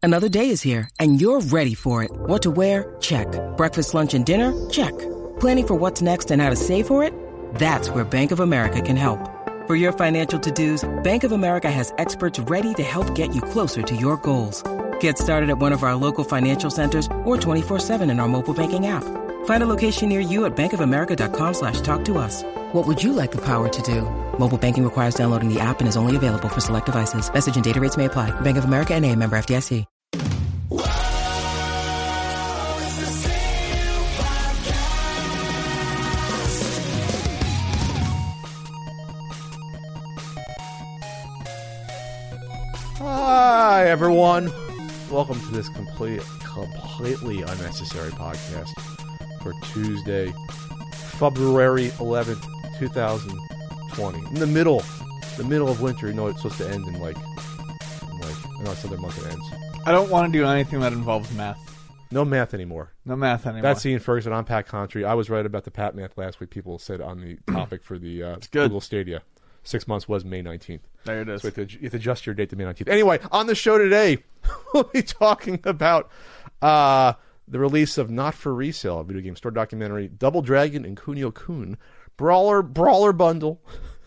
Another day is here, and you're ready for it. What to wear? Check. Breakfast, lunch, and dinner? Check. Planning for what's next and how to save for it? That's where Bank of America can help. For your financial to-dos, Bank of America has experts ready to help get you closer to your goals. Get started at one of our local financial centers or 24/7 in our mobile banking app. Find a location near you at bankofamerica.com/talktous. What would you like the power to do? Mobile banking requires downloading the app and is only available for select devices. Message and data rates may apply. Bank of America N.A., member FDIC. Hi, everyone. Welcome to this completely unnecessary podcast for Tuesday, February 11th, 2020. In the middle of winter. You know it's supposed to end in like I know it's another month it ends. I don't want to do anything that involves math. No math anymore. No math anymore. That's Ian Ferguson on Pat Country. I was right about the Pat math last week. People said on the topic for the Google Stadia. 6 months was May 19th. There it is. So you have to adjust your date to May 19th. Anyway, on the show today, we'll be talking about the release of Not For Resale, a video game store documentary, Double Dragon and Kunio-kun, Brawler Bundle,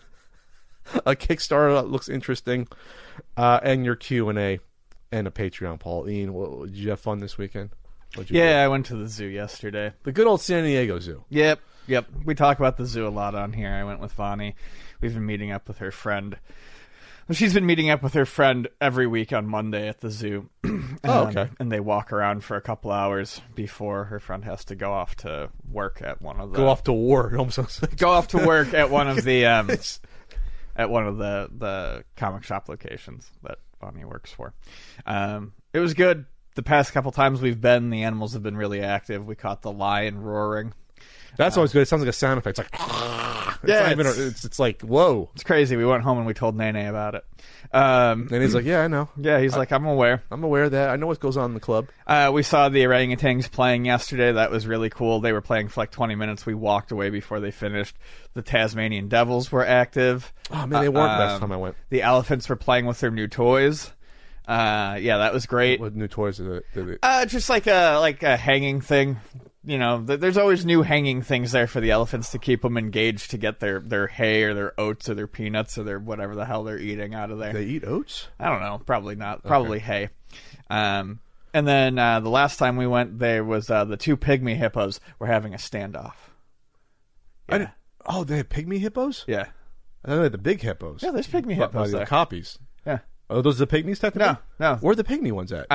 a Kickstarter that looks interesting, and your Q&A, and a Patreon, Paul. Ian, did you have fun this weekend? I went to the zoo yesterday. The good old San Diego Zoo. Yep. We talk about the zoo a lot on here. I went with Vonnie. We've been meeting up with her friend. Well, she's been meeting up with her friend every week on Monday at the zoo. Okay. And they walk around for a couple hours before her friend has to go off to work at one of the... Go off to war. It almost sounds like... Go off to work at one of the... at one of the comic shop locations that Vonnie works for. It was good. The past couple times we've been, the animals have been really active. We caught the lion roaring. That's always good. It sounds like a sound effect. It's like... It's like, whoa. It's crazy. We went home and we told Nene about it. And he's like, yeah, I know. Yeah, he's like, I'm aware. I'm aware of that. I know what goes on in the club. We saw the orangutans playing yesterday. That was really cool. They were playing for like 20 minutes. We walked away before they finished. The Tasmanian devils were active. Oh, man, they weren't last time I went. The elephants were playing with their new toys. That was great. What new toys did they... Just like a hanging thing. You know, there's always new hanging things there for the elephants to keep them engaged to get their hay or their oats or their peanuts or their whatever the hell they're eating out of there. They eat oats? I don't know. Probably not. Probably hay. And then the last time we went, there was the two pygmy hippos were having a standoff. Yeah. They had pygmy hippos? Yeah. I thought they had the big hippos. Yeah, there's pygmy hippos there. Copies. Yeah. Oh, those are the pygmies technically? No. Where are the pygmy ones at?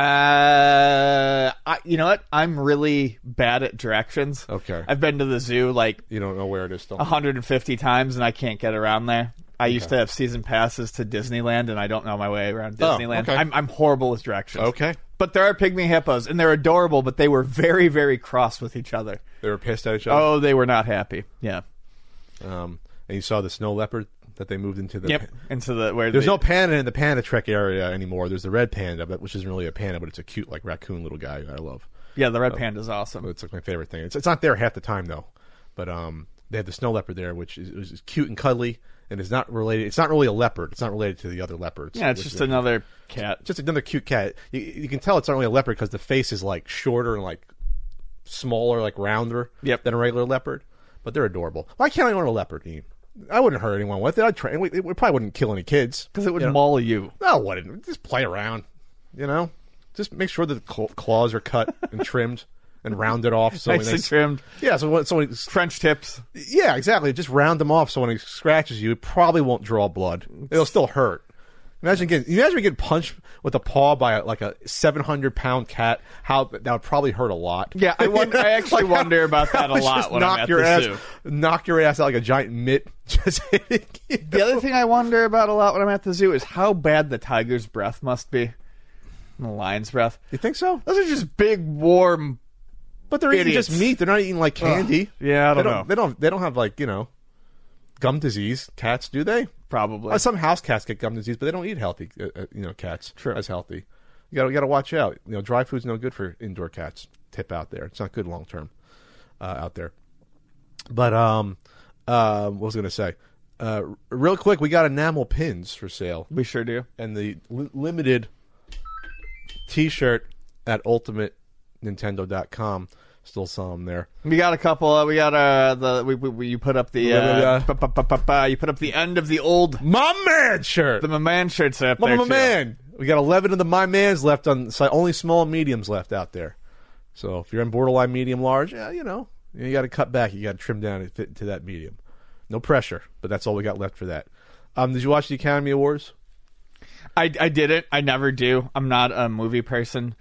You know what? I'm really bad at directions. Okay. I've been to the zoo you don't know where it is still. 150 times and I can't get around there. I used to have season passes to Disneyland and I don't know my way around Disneyland. Okay. I'm horrible with directions. Okay. But there are pygmy hippos and they're adorable, but they were very, very cross with each other. They were pissed at each other? Oh, they were not happy. Yeah. And you saw the snow leopard that they moved into the... Yep, into the... where there's no panda in the Panda Trek area anymore. There's the red panda, which isn't really a panda, but it's a cute, like, raccoon little guy I love. Yeah, the red panda's awesome. It's like my favorite thing. It's not there half the time, though. But they have the snow leopard there, which is cute and cuddly, and is not related... It's not really a leopard. It's not related to the other leopards. Yeah, it's just another cat. Just another cute cat. You can tell it's not really a leopard because the face is, like, shorter and, like, smaller, like, rounder than a regular leopard. But they're adorable. Why can't I own a leopard, Ian? I wouldn't hurt anyone with it. It probably wouldn't kill any kids. Because it would maul you. No, it wouldn't. Just play around, Just make sure that the claws are cut and trimmed and rounded off. So Nicely trimmed. Yeah, so when French tips. Yeah, exactly. Just round them off so when he scratches you, it probably won't draw blood. It'll still hurt. Imagine getting punched with a paw by a 700-pound cat. How that would probably hurt a lot. Yeah, I actually wonder about that a lot when I'm at the zoo. Knock your ass out like a giant mitt. Just hitting you. The other thing I wonder about a lot when I'm at the zoo is how bad the tiger's breath must be. And the lion's breath. You think so? Those are just big, warm. But they're eating just meat. They're not eating like candy. Yeah, I don't know. They don't have gum disease. Cats, do they? Probably. Some house cats get gum disease, but they don't eat healthy. Cats as healthy. You got to watch out. Dry food's no good for indoor cats. Tip out there. It's not good long term out there. But what was I going to say? Real quick, we got enamel pins for sale. We sure do. And the limited T-shirt at ultimatenintendo.com. Still saw them there. We got a couple. We got you put up the you put up the end of the old My Man shirt. The My Man shirts are up there. My too. Man. We got 11 of the My Mans left on the site. Only small and mediums left out there. So if you're in borderline medium large, yeah, you got to cut back. You got to trim down and fit into that medium. No pressure, but that's all we got left for that. Did you watch the Academy Awards? I didn't. I never do. I'm not a movie person.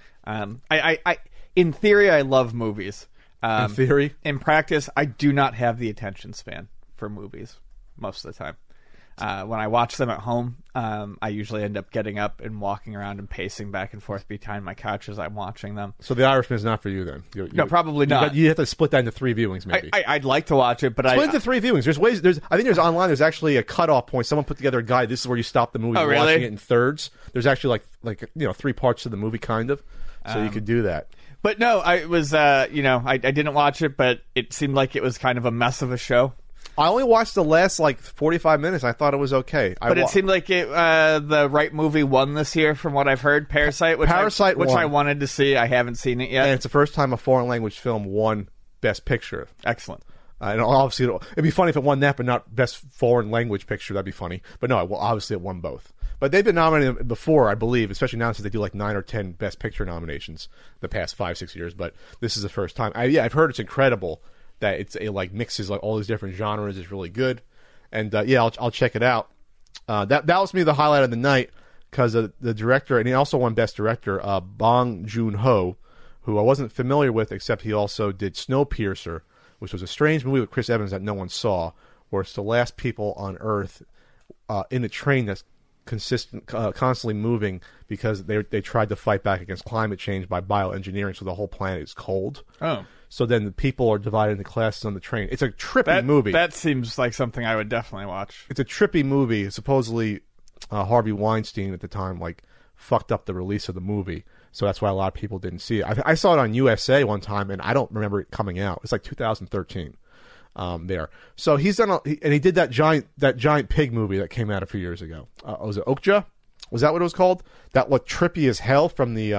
I in theory, I love movies. In theory? In practice, I do not have the attention span for movies most of the time. When I watch them at home, I usually end up getting up and walking around and pacing back and forth behind my couch as I'm watching them. So The Irishman is not for you then? No, probably not. You have to split that into 3 viewings maybe. I'd like to watch it, but split into 3 viewings. There's ways. I think there's online. There's actually a cutoff point. Someone put together a guide. This is where you stop the movie. Oh, really? Watching it in thirds. There's actually like 3 parts to the movie, kind of. So you could do that. But no, I was I didn't watch it, but it seemed like it was kind of a mess of a show. I only watched the last 45 minutes. I thought it was okay. But it seemed like the right movie won this year, from what I've heard. Parasite, which I wanted to see. I haven't seen it yet. And it's the first time a foreign language film won Best Picture. Excellent. And obviously, it'd be funny if it won that, but not Best Foreign Language Picture. That'd be funny. But no, well, obviously it won both. But they've been nominated before, I believe, especially now since they do 9 or 10 Best Picture nominations the past 5-6 years. But this is the first time. I've heard it's incredible that it mixes all these different genres. Is really good. And I'll check it out. That was me the highlight of the night because the director, and he also won Best Director, Bong Joon-ho, who I wasn't familiar with, except he also did Snowpiercer, which was a strange movie with Chris Evans that no one saw, where it's the last people on Earth in a train that's constantly moving because they tried to fight back against climate change by bioengineering, so the whole planet is cold. Oh. So then the people are divided into classes on the train. It's a trippy movie. That seems like something I would definitely watch. It's a trippy movie. Supposedly, Harvey Weinstein at the time fucked up the release of the movie, so that's why a lot of people didn't see it. I saw it on USA one time, and I don't remember it coming out. It's 2013. There. So he's done, and he did that giant pig movie that came out a few years ago. Was it Okja? Was that what it was called? That looked trippy as hell from the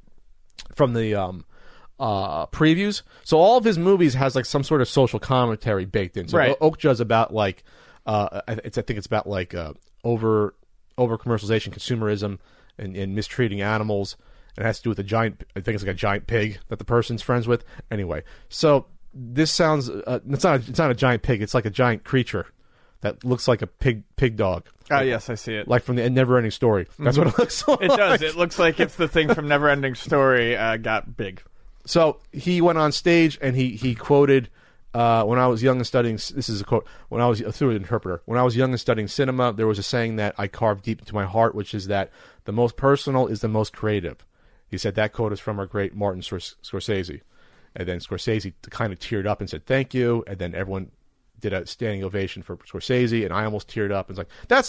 previews. So all of his movies has some sort of social commentary baked in. So right. Okja is about I think it's about over commercialization, consumerism, and mistreating animals. And it has to do with a giant. I think it's a giant pig that the person's friends with. Anyway, so. This sounds it's not a giant pig. It's like a giant creature that looks like a pig dog. Oh, yes, I see it. Like from the Never-Ending Story. That's what it looks like. It does. It looks like if the thing from Never-Ending Story got big. So he went on stage and he quoted, when I was young and studying, this is a quote, through an interpreter, when I was young and studying cinema, there was a saying that I carved deep into my heart, which is that the most personal is the most creative. He said that quote is from our great Martin Scorsese. And then Scorsese kind of teared up and said, thank you. And then everyone did a standing ovation for Scorsese. And I almost teared up. And it's that's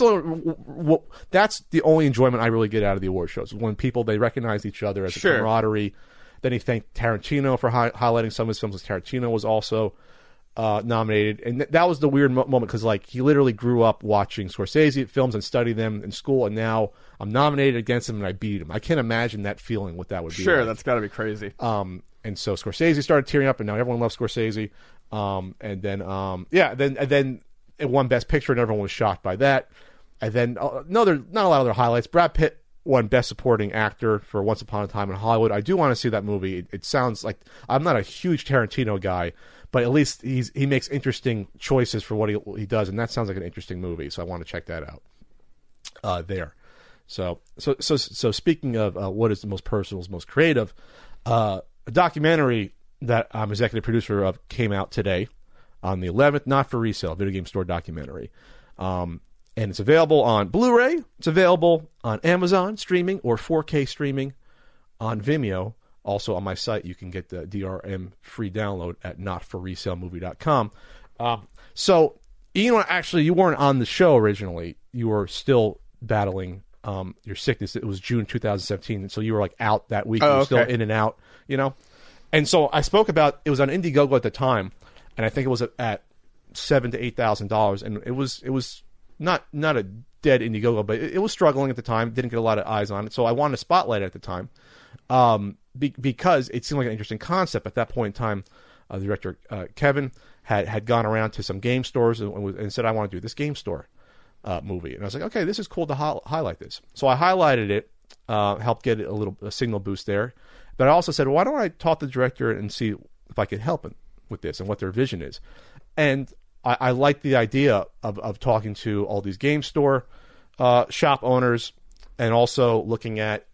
the only enjoyment I really get out of the award shows. When people, they recognize each other as a camaraderie. Then he thanked Tarantino for highlighting some of his films. Tarantino was also nominated. And that was the weird moment because he literally grew up watching Scorsese films and studied them in school. And now I'm nominated against him and I beat him. I can't imagine that feeling, what that would be. Sure, that's got to be crazy. And so Scorsese started tearing up, and now everyone loves Scorsese. And then it won Best Picture, and everyone was shocked by that. And then not a lot of other highlights. Brad Pitt won Best Supporting Actor for Once Upon a Time in Hollywood. I do want to see that movie. It sounds like I'm not a huge Tarantino guy, but at least he makes interesting choices for what he does, and that sounds like an interesting movie. So I want to check that out. There. So speaking of what is the most personal, is most creative. A documentary that I'm executive producer of came out today on the 11th, Not for Resale, video game store documentary. And it's available on Blu-ray. It's available on Amazon streaming or 4K streaming on Vimeo. Also on my site, you can get the DRM free download at notforresalemovie.com. So, actually, you weren't on the show originally. You were still battling your sickness. It was June 2017, and so you were out that week. You were still in and out, And so I spoke about, it was on Indiegogo at the time, and I think it was at $7,000 to $8,000, and it was not a dead Indiegogo, but it was struggling at the time. Didn't get a lot of eyes on it, so I wanted to spotlight it at the time because it seemed like an interesting concept. At that point in time, the director Kevin had gone around to some game stores and said, "I want to do this game store movie." And I was like, "Okay, this is cool to highlight this." So I highlighted it, helped get a signal boost there. But I also said, "Why don't I talk to the director and see if I could help him with this and what their vision is?" And I like the idea of talking to all these game store shop owners and also looking at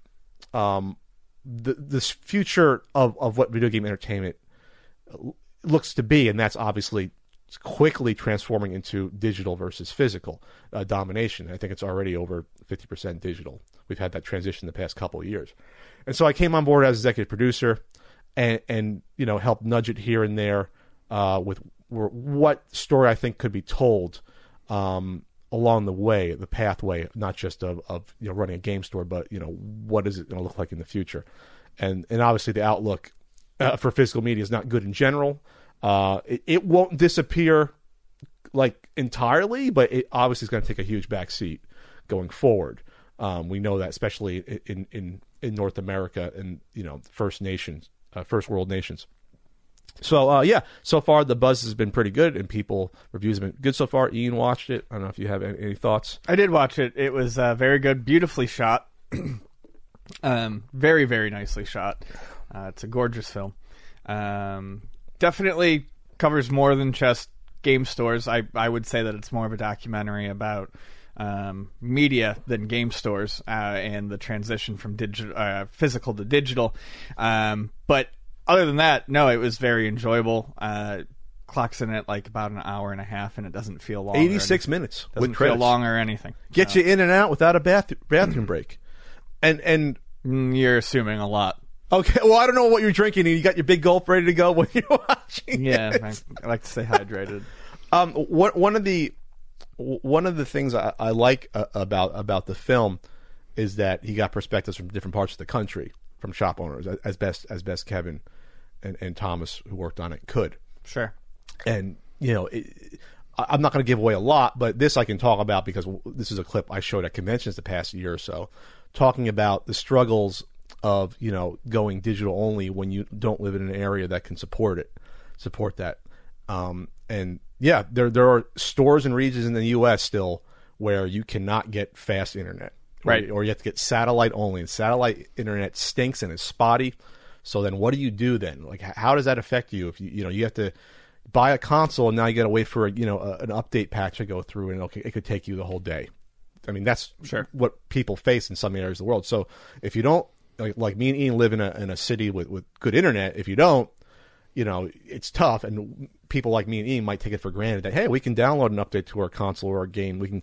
this future of what video game entertainment looks to be, and that's obviously quickly transforming into digital versus physical domination. I think it's already over 50% digital. We've had that transition the past couple of years. And so I came on board as executive producer and helped nudge it here and there with what story I think could be told along the way, the pathway, not just of running a game store, but what is it going to look like in the future, and obviously the outlook for physical media is not good in general. It won't disappear like entirely, but it obviously is going to take a huge backseat going forward. We know that, especially in North America and first world nations. So so far the buzz has been pretty good, and reviews have been good so far. Ian watched it. I don't know if you have any thoughts. I did watch it. It was very good, beautifully shot, very, very nicely shot. It's a gorgeous film. Definitely covers more than just game stores. I would say that it's more of a documentary about media than game stores and the transition from physical to digital. But other than that, no, it was very enjoyable. Clocks in at like about an hour and a half, and it doesn't feel long. 86 minutes. Doesn't feel long or anything. Get you in and out without a bathroom break. And you're assuming a lot. Okay, well, I don't know what you're drinking, and you got your big gulp ready to go when you're watching it. I like to stay hydrated. One of the things I like about the film is that he got perspectives from different parts of the country, from shop owners, as best Kevin and Thomas, who worked on it, could. Sure. And I'm not going to give away a lot, but this I can talk about because this is a clip I showed at conventions the past year or so, talking about the struggles of going digital only when you don't live in an area that can support that. And yeah, there are stores and regions in the U.S. still where you cannot get fast internet, right? Or you have to get satellite only, and satellite internet stinks and is spotty. So then, what do you do then? Like, how does that affect you? If you have to buy a console and now you got to wait for an update patch to go through, and it could take you the whole day. I mean, that's what people face in some areas of the world. So if you don't, like me and Ian live in a city with good internet, if you don't, it's tough, and people like me and Ian might take it for granted that, hey, we can download an update to our console or our game. We can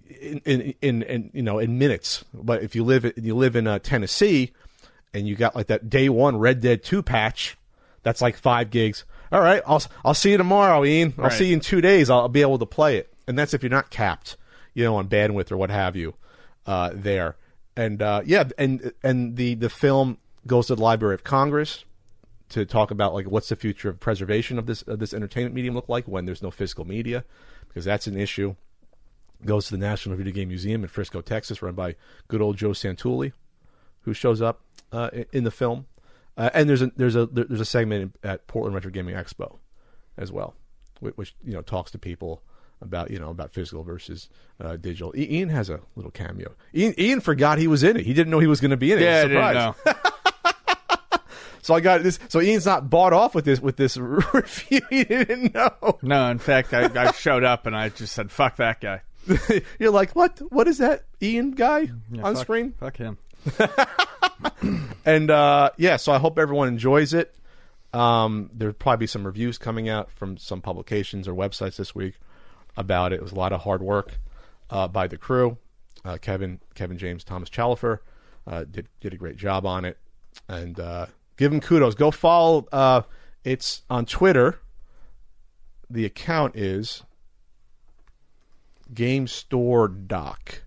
in minutes. But if you live in Tennessee and you got like that day one Red Dead 2 patch, that's like 5 gigs. All right, I'll see you tomorrow, Ian. I'll see you in 2 days. I'll be able to play it, and that's if you're not capped, on bandwidth or what have you, there. And and the film goes to the Library of Congress to talk about like what's the future of preservation of this entertainment medium look like when there's no physical media, because that's an issue. Goes to the National Video Game Museum in Frisco, Texas, run by good old Joe Santulli, who shows up in the film. And there's a segment at Portland Retro Gaming Expo as well, which talks to people about physical versus digital. Ian has a little cameo. Ian forgot he was in it. He didn't know he was going to be in it. Yeah, I didn't know. So I got this. So Ian's not bought off with this review. He didn't know. No, in fact, I showed up and I just said, "Fuck that guy." You're like, what? What is that Ian guy on screen? Fuck him. And so I hope everyone enjoys it. There'll probably be some reviews coming out from some publications or websites this week about it. It was a lot of hard work by the crew. Kevin James, Thomas Chalifer did a great job on it, and give him kudos. Go follow. It's on Twitter. The account is Game Store Doc.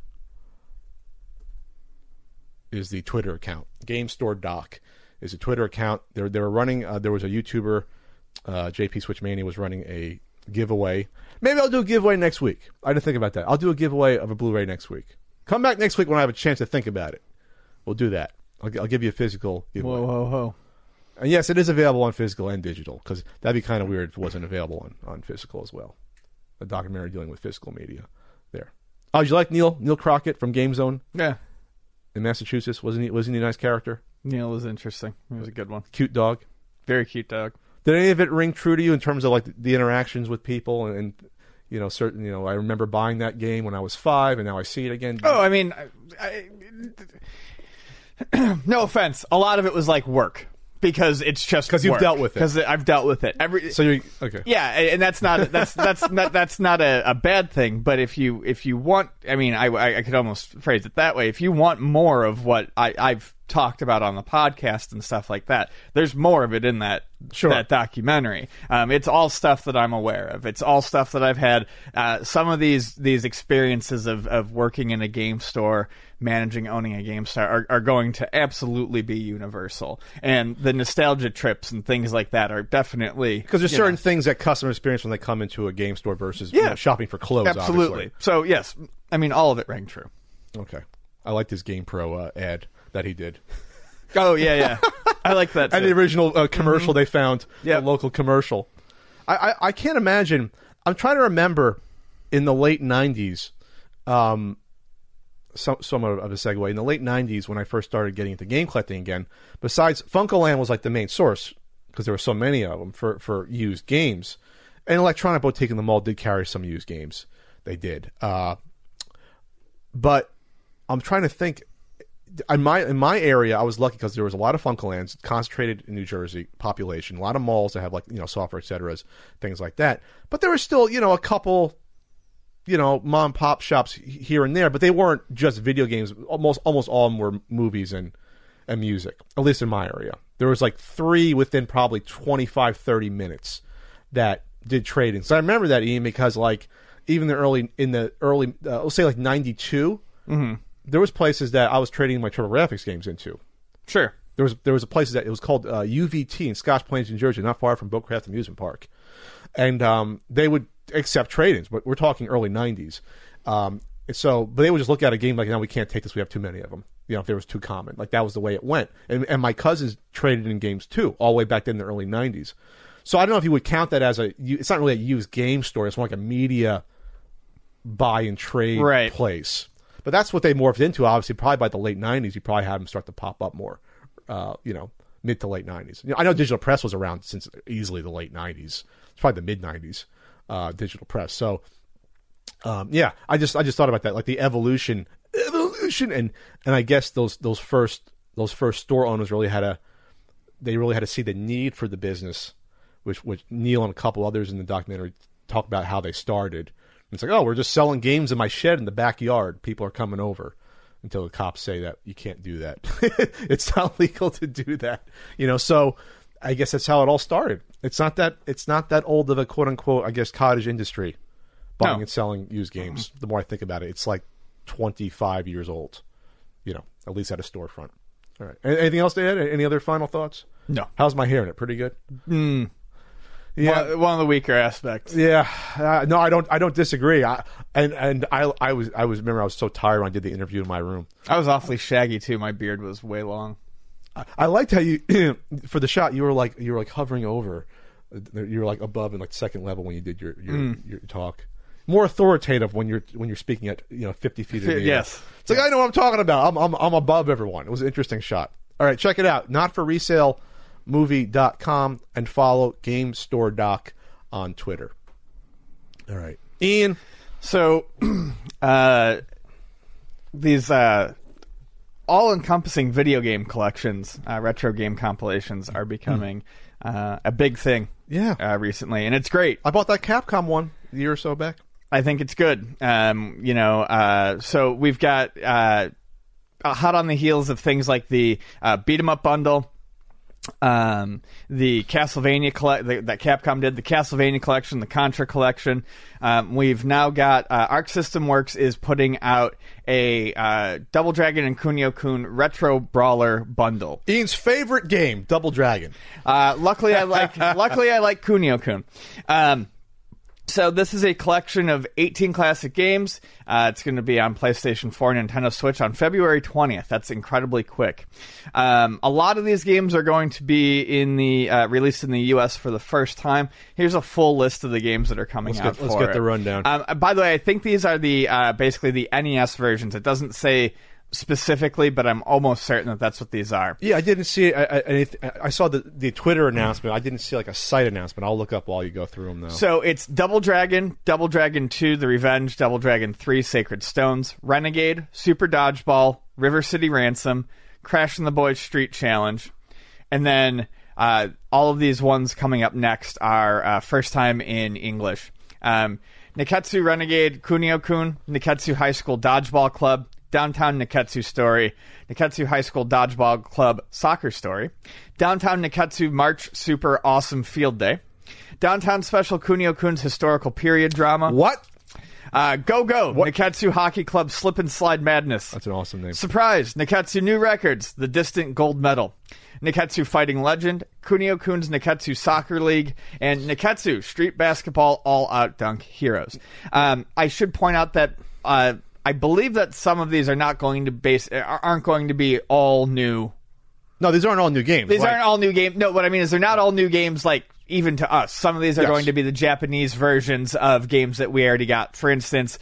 Is the Twitter account. Game Store Doc is a Twitter account. They were running. There was a YouTuber, JP Switchmania, was running a giveaway. Maybe I'll do a giveaway next week. I didn't think about that. I'll do a giveaway of a Blu-ray next week. Come back next week when I have a chance to think about it. We'll do that. I'll give you a physical giveaway. Whoa. And yes, it is available on physical and digital, because that'd be kind of weird if it wasn't available on physical as well. A documentary dealing with physical media there. Oh, did you like Neil Crockett from Game Zone? Yeah. In Massachusetts? Wasn't he a nice character? Neil was interesting. He was a good one. Cute dog. Very cute dog. Did any of it ring true to you in terms of like the interactions with people and you know, certain, you know, I remember buying that game when I was 5 and now I see it again. Oh, I mean, no offense. A lot of it was like work. Because it's just because you've dealt with it. Because I've dealt with it. So you're okay. Yeah, and that's not a bad thing. But if you want, I mean, I could almost phrase it that way. If you want more of what I've talked about on the podcast and stuff like that, there's more of it in that documentary. It's all stuff that I'm aware of. It's all stuff that I've had. Some of these experiences of working in a game store, owning a game store are going to absolutely be universal. And the nostalgia trips and things like that are definitely... Because there's certain things that customers experience when they come into a game store versus shopping for clothes, absolutely. Obviously. So, yes, I mean, all of it rang true. Okay. I liked his GamePro ad that he did. Oh, yeah. I like that, too. And the original commercial they found, the local commercial. I can't imagine... I'm trying to remember in the late 90s... somewhat of a segue. In the late 90s, when I first started getting into game collecting again, besides Funkoland was like the main source, because there were so many of them for used games. And Electronic Boutique in the mall did carry some used games. They did. But I'm trying to think. In my area, I was lucky because there was a lot of Funkolands concentrated in New Jersey population, a lot of malls that have like, you know, software, et cetera, things like that. But there was still, you know, a couple... you know, mom and pop shops here and there, but they weren't just video games. Almost all of them were movies and music, at least in my area. There was like 3 within probably 25, 30 minutes that did trading. So I remember that, Ian, because like even in the early, let's say like 92, there was places that I was trading my TurboGrafx games into. Sure. There was a place that it was called UVT in Scotch Plains, New Jersey, not far from Boatcraft Amusement Park. And they would accept trade-ins, but we're talking early 90s. But they would just look at a game like, no, we can't take this, we have too many of them. You know, if there was too common. Like, that was the way it went. And my cousins traded in games, too, all the way back then in the early 90s. So I don't know if you would count that as it's not really a used game store, it's more like a media buy and trade place. But that's what they morphed into, obviously. Probably by the late 90s, you probably had them start to pop up more, you know, mid to late 90s. You know, I know Digital Press was around since easily the late 90s. It's probably the mid 90s. Digital Press. So, I just thought about that, like the evolution, and I guess those first store owners really had to see the need for the business, which Neil and a couple others in the documentary talk about how they started. And it's like, oh, we're just selling games in my shed in the backyard. People are coming over, until the cops say that you can't do that. It's not legal to do that, you know. So I guess that's how it all started. It's not that old of a quote unquote, I guess, cottage industry, buying and selling used games. The more I think about it, it's like 25 years old, you know, at least at a storefront. All right. Anything else to add? Any other final thoughts? No. How's my hair in it? Pretty good. Yeah, one of the weaker aspects. Yeah, no, I don't disagree. I was so tired when I did the interview in my room. I was awfully shaggy too. My beard was way long. I liked how you for the shot you were like hovering over, you were like above and like second level when you did your talk. More authoritative when you're speaking at 50 feet in the air. Yes, it's like I know what I'm talking about. I'm above everyone. It was an interesting shot. All right, check it out. NotForResaleMovie.com and follow GameStoreDoc on Twitter. All right, Ian. So these all-encompassing video game collections, retro game compilations, are becoming a big thing. Recently, and it's great. I bought that Capcom one a year or so back. I think it's good. So we've got hot on the heels of things like the Beat 'em Up bundle, the Castlevania that Capcom did, the Castlevania collection, the Contra collection. We've now got Arc System Works is putting out a Double Dragon and Kunio-kun Retro Brawler bundle. Ian's favorite game, Double Dragon. Luckily I like Kunio-kun. So this is a collection of 18 classic games. It's going to be on PlayStation 4 and Nintendo Switch on February 20th. That's incredibly quick. A lot of these games are going to be in the released in the U.S. for the first time. Here's a full list of the games that are coming out. Let's get the rundown. By the way, I think these are the basically the NES versions. It doesn't say specifically, but I'm almost certain that that's what these are. Yeah, I didn't see it. I saw the Twitter announcement. I didn't see like a site announcement. I'll look up while you go through them, though. So it's Double Dragon, Double Dragon 2, The Revenge, Double Dragon 3, Sacred Stones, Renegade, Super Dodgeball, River City Ransom, Crash and the Boys Street Challenge, and then all of these ones coming up next are first time in English. Neketsu Renegade, Kunio-kun, Neketsu High School Dodgeball Club, Downtown Neketsu Story, Neketsu High School Dodgeball Club Soccer Story, Downtown Neketsu March Super Awesome Field Day, Downtown Special Kunio-kun's Historical Period Drama. What? Go Go, Neketsu Hockey Club Slip and Slide Madness. That's an awesome name. Surprise, Neketsu New Records, The Distant Gold Medal, Neketsu Fighting Legend, Kunio-kun's Neketsu Soccer League, and Neketsu Street Basketball All Out Dunk Heroes. I should point out that I believe that some of these are aren't going to be all new. No, these aren't all new games. These aren't all new games. No, what I mean is they're not all new games, like, even to us. Some of these are going to be the Japanese versions of games that we already got. For instance,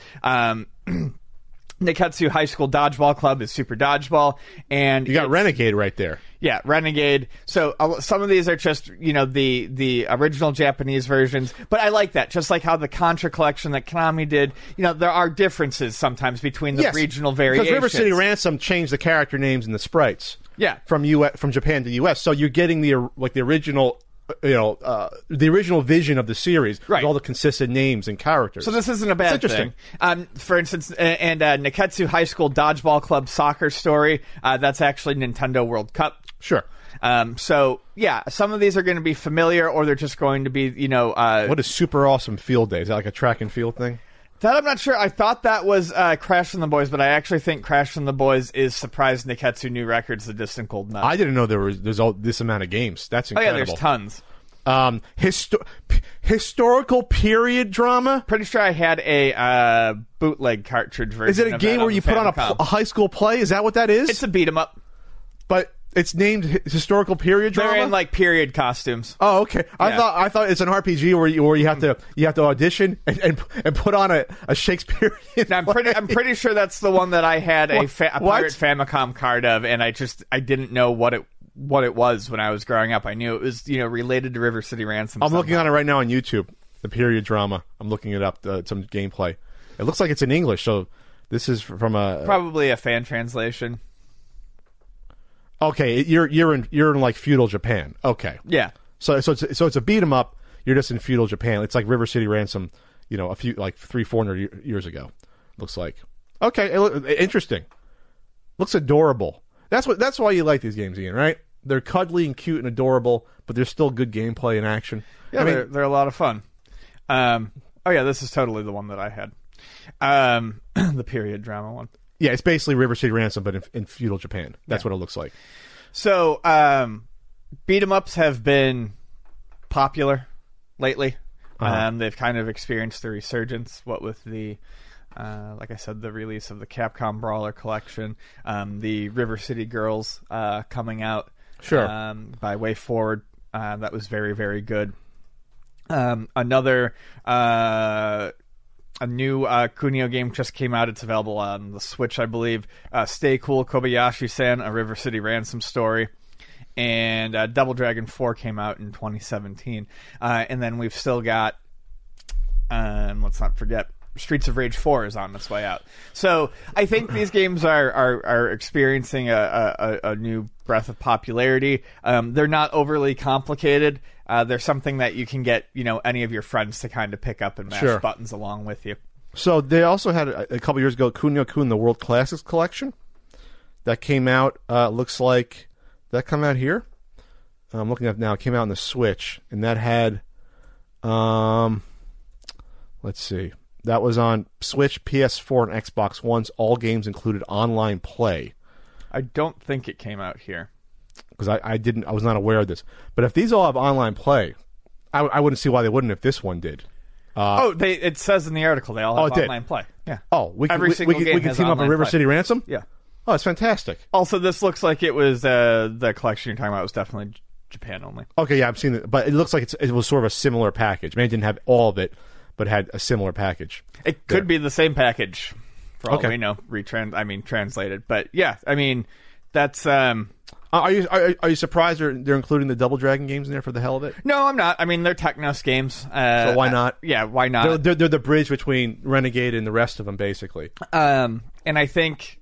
Neketsu High School Dodgeball Club is Super Dodgeball. And you got Renegade right there. Yeah, Renegade. So some of these are just, the original Japanese versions. But I like that. Just like how the Contra collection that Konami did, there are differences sometimes between the regional variations. Because River City Ransom changed the character names and the sprites. Yeah. From Japan to US. So you're getting the original the original vision of the series, right, with all the consistent names and characters. So this isn't a bad thing. For instance, and Neketsu High School Dodgeball Club Soccer Story, that's actually Nintendo World Cup. Sure. So yeah, some of these are going to be familiar, or they're just going to be, what is Super Awesome Field Day? Is that like a track and field thing? That I'm not sure. I thought that was Crash and the Boys, but I actually think Crash and the Boys is Surprise Neketsu New Records, The Distant Gold Medal. I didn't know there's all this amount of games. That's incredible. Oh yeah, there's tons. Historical period drama. Pretty sure I had a bootleg cartridge version. Is it a game where you put on a high school play? Is that what that is? It's a beat 'em up. But it's named historical period drama. They're in like period costumes. Oh, okay. Yeah. I thought it's an RPG where you have to audition and put on a Shakespearean. Now, I'm pretty sure that's the one that I had a Pirate Famicom card of, and I didn't know what it was when I was growing up. I knew it was related to River City Ransom. I'm looking on it right now on YouTube. The period drama. I'm looking it up. Some gameplay. It looks like it's in English. So this is from probably a fan translation. Okay, you're in like feudal Japan. Okay, yeah. So it's a beat 'em up. You're just in feudal Japan. It's like River City Ransom. A few like 300-400 years ago. Looks like. Okay, interesting. Looks adorable. That's why you like these games, Ian. Right? They're cuddly and cute and adorable, but there's still good gameplay and action. Yeah, they're a lot of fun. Oh yeah, this is totally the one that I had. The period drama one. Yeah, it's basically River City Ransom, but in feudal Japan. That's what it looks like. So, beat 'em ups have been popular lately. They've kind of experienced the resurgence. What with the, like I said, the release of the Capcom Brawler collection, the River City Girls coming out. Sure. By Way Forward, that was very, very good. A new Kunio game just came out. It's available on the Switch, I believe. Stay Cool Kobayashi-san, a River City Ransom story. And Double Dragon 4 came out in 2017. And then we've still got, let's not forget, Streets of Rage 4 is on its way out. So I think these games are experiencing a new breath of popularity. They're not overly complicated. They're something that you can get, any of your friends to kind of pick up and mash buttons along with you. So they also had a couple years ago Kunio-kun, the World Classics Collection, that came out. Looks like that come out here. I'm looking up now. It came out on the Switch, and that had, let's see, that was on Switch, PS4, and Xbox One's. All games included online play. I don't think it came out here. Because I was not aware of this. But if these all have online play, I wouldn't see why they wouldn't if this one did. It says in the article they all have online play. Yeah. Oh, we can team up a River City Ransom? Yeah. Oh, it's fantastic. Also, this looks like it was the collection you're talking about was definitely Japan only. Okay, yeah, I've seen it, but it looks like it was sort of a similar package. Maybe it didn't have all of it, but had a similar package. It could be the same package, for all we know. Translated, but yeah, I mean, that's. Are you surprised they're including the Double Dragon games in there for the hell of it? No, I'm not. I mean, they're Technos games. So why not? Yeah, why not? They're the bridge between Renegade and the rest of them, basically. And I think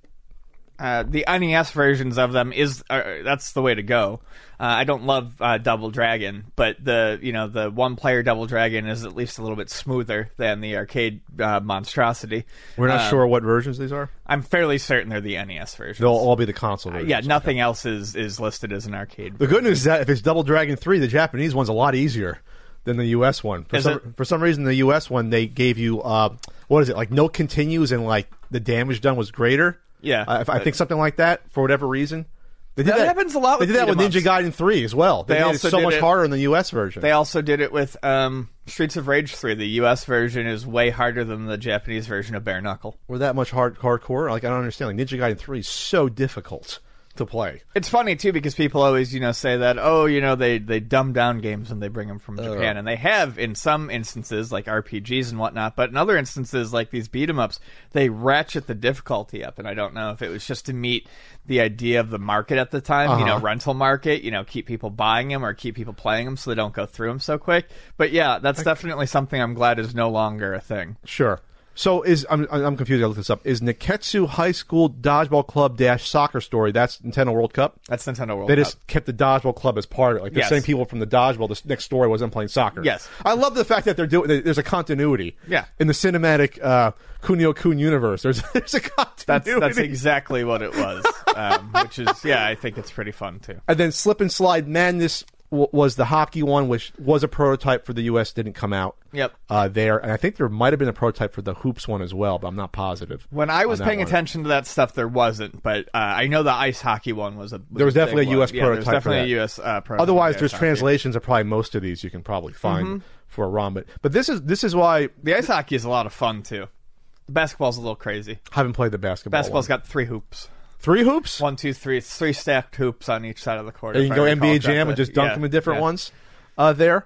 the NES versions of them that's the way to go. I don't love Double Dragon, but the one-player Double Dragon is at least a little bit smoother than the arcade monstrosity. We're not sure what versions these are? I'm fairly certain they're the NES versions. They'll all be the console versions. Yeah, nothing else is listed as an arcade. The good news is that if it's Double Dragon 3, the Japanese one's a lot easier than the U.S. one. For some reason, the U.S. one, they gave you, like no continues and like the damage done was greater? Yeah. I think something like that, for whatever reason. That happens a lot with They did that with Ninja Gaiden 3 as well. They made it so much harder in the U.S. version. They also did it with Streets of Rage 3. The U.S. version is way harder than the Japanese version of Bare Knuckle. Were that much hardcore? Like, I don't understand. Like, Ninja Gaiden 3 is so difficult to play. It's funny, too, because people always, say that, they dumb down games when they bring them from Japan. And they have in some instances, like RPGs and whatnot. But in other instances, like these beat-em-ups, they ratchet the difficulty up. And I don't know if it was just to meet the idea of the market at the time, rental market, keep people buying them or keep people playing them so they don't go through them so quick. But yeah, that's definitely something I'm glad is no longer a thing. Sure. So I'm confused. I looked this up. Is Neketsu High School Dodgeball Club - Soccer Story? That's Nintendo World Cup. That's Nintendo World Cup. They just kept the Dodgeball Club as part of it. Like the same people from the Dodgeball. The next story wasn't playing soccer. Yes. I love the fact that there's a continuity. Yeah. In the cinematic Kunio-kun universe, there's a continuity. That's exactly what it was. Which is I think it's pretty fun too. And then Slip and Slide Madness was the hockey one, which was a prototype for the U.S. Didn't come out. Yep. There, and I think there might have been a prototype for the hoops one as well, but I'm not positive. When I was paying attention to that stuff, there wasn't, but I know the ice hockey one was there was definitely a U.S. prototype. There was definitely a U.S. prototype. Otherwise, there's translations of probably most of these you can probably find for a ROM. But this is why the ice hockey is a lot of fun too. The basketball's a little crazy. I haven't played the basketball. Basketball's got 3 hoops. 3 hoops? 1, 2, 3. 3 stacked hoops on each side of the court. And you can go NBA Jam and just dunk them in different ones there.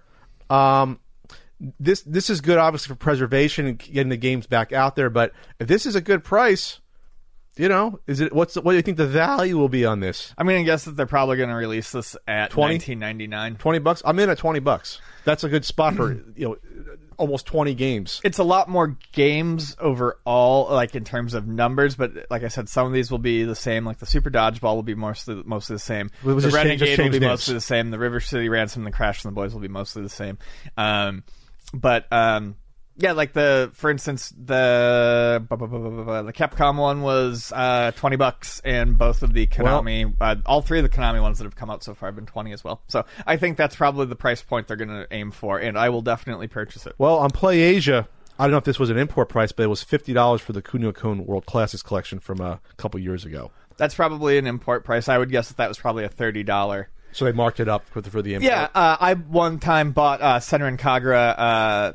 This is good, obviously, for preservation and getting the games back out there. But if this is a good price, what do you think the value will be on this? I'm going to guess that they're probably going to release this at $19.99. $20? I'm in at $20. That's a good spot for almost 20 games. It's a lot more games overall, like in terms of numbers, but like I said, some of these will be the same. Like the Super Dodgeball will be mostly the same. The Renegade will be mostly the same. The River City Ransom and the Crash and the Boys will be mostly the same. Like for instance, the Capcom one was $20, and both of the Konami, all 3 of the Konami ones that have come out so far have been $20 as well. So I think that's probably the price point they're going to aim for, and I will definitely purchase it. Well, on PlayAsia, I don't know if this was an import price, but it was $50 for the Kunio-kun World Classics collection from a couple years ago. That's probably an import price. I would guess that was probably a $30. So they marked it up for the import. Yeah, I one time bought Senran Kagura.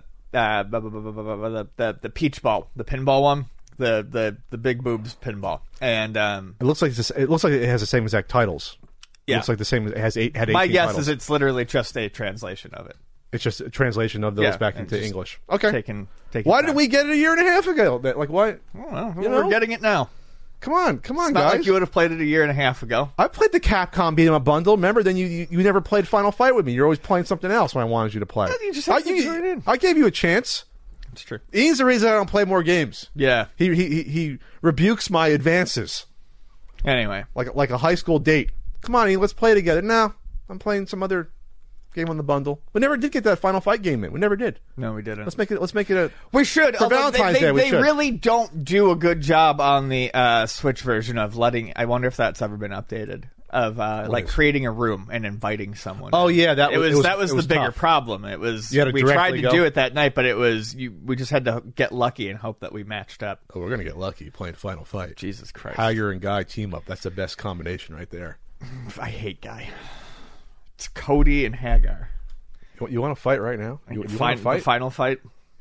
The Peach Ball, the pinball one, the big boobs pinball, and it looks like it has the same exact titles. Yeah, it looks like the same. It has 18 titles. My guess is it's literally just a translation of it. It's just a translation of those back into English. Okay. Taking why did we get it a year and a half ago? Like why? We're getting it now. Come on, it's guys. Not like you would have played it a year and a half ago. I played the Capcom beat 'em up bundle. Remember, then you never played Final Fight with me. You're always playing something else when I wanted you to play. You just have to join in. I gave you a chance. It's true. Ian's the reason I don't play more games. Yeah. He rebukes my advances. Anyway. Like a high school date. Come on, Ian, let's play together. No, I'm playing some other game on the bundle. We never did get that Final Fight game in. We never did. No, we didn't. Let's make it a... We should. For Valentine's Day, we should. They really don't do a good job on the Switch version of letting... I wonder if that's ever been updated. Of creating a room and inviting someone. Oh yeah, that was the bigger problem. It was we tried to do it that night, but it was we just had to get lucky and hope that we matched up. Oh, we're gonna get lucky playing Final Fight. Jesus Christ, Hagar and Guy team up. That's the best combination right there. I hate Guy. It's Cody and Hagar. You want to fight right now? You want to fight? The final fight.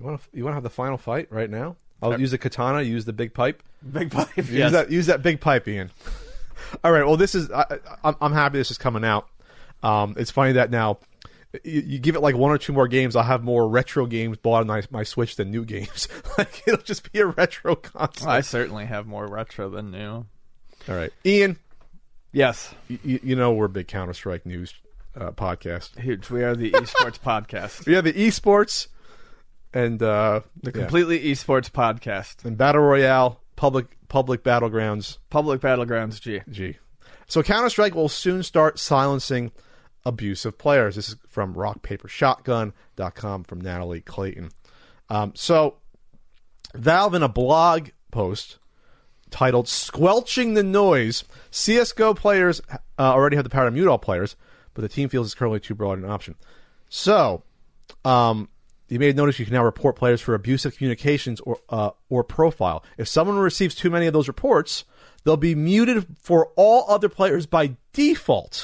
You want to have the final fight right now? I'll use the katana. Use the big pipe. Big pipe. Use that big pipe, Ian. All right. Well, this is. I'm happy this is coming out. It's funny that now you give it like 1 or 2 more games, I'll have more retro games bought on my Switch than new games. Like it'll just be a retro console. I certainly have more retro than new. All right, Ian. Yes. You know we're a big Counter-Strike news podcast. Huge. We are the esports podcast. We have the esports and the completely esports podcast and Battle Royale, public battlegrounds. Public battlegrounds. G. So Counter-Strike will soon start silencing abusive players. This is from rockpapershotgun.com from Natalie Clayton. So Valve in a blog post titled "Squelching the Noise," CSGO players already have the power to mute all players, but the team feels it's currently too broad an option. So you may have noticed you can now report players for abusive communications or profile. If someone receives too many of those reports, they'll be muted for all other players by default,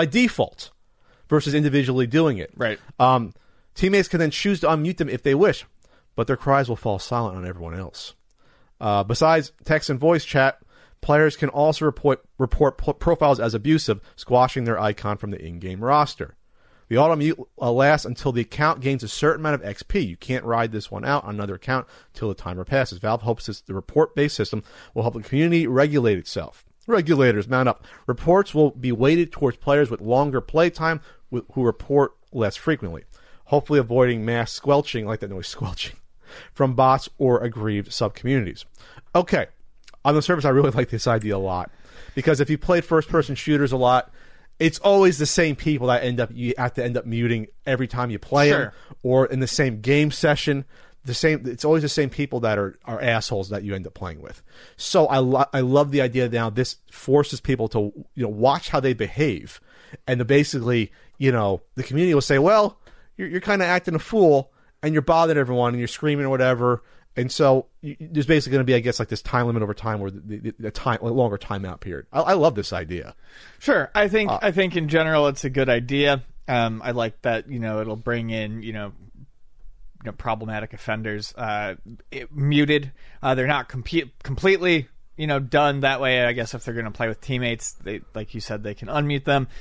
versus individually doing it. Right. Teammates can then choose to unmute them if they wish, but their cries will fall silent on everyone else. Besides text and voice chat, players can also report profiles as abusive, squashing their icon from the in-game roster. The auto-mute lasts until the account gains a certain amount of XP. You can't ride this one out on another account until the timer passes. Valve hopes the report-based system will help the community regulate itself. Regulators, mount up. Reports will be weighted towards players with longer playtime who report less frequently, hopefully avoiding mass squelching, like that noise, squelching, from bots or aggrieved sub-communities. Okay, on the surface, I really like this idea a lot, because if you played first-person shooters a lot, it's always the same people that you have to end up muting every time you play them, or in the same game session. It's always the same people that are assholes that you end up playing with. So I love the idea now. This forces people to watch how they behave, and to basically the community will say, well, you're kind of acting a fool and you're bothering everyone and you're screaming or whatever. And so there's basically going to be, I guess, like this time limit over time, where the longer timeout period. I love this idea. Sure, I think in general it's a good idea. I like that it'll bring in problematic offenders muted. They're not completely done that way. I guess if they're going to play with teammates, they, like you said, they can unmute them.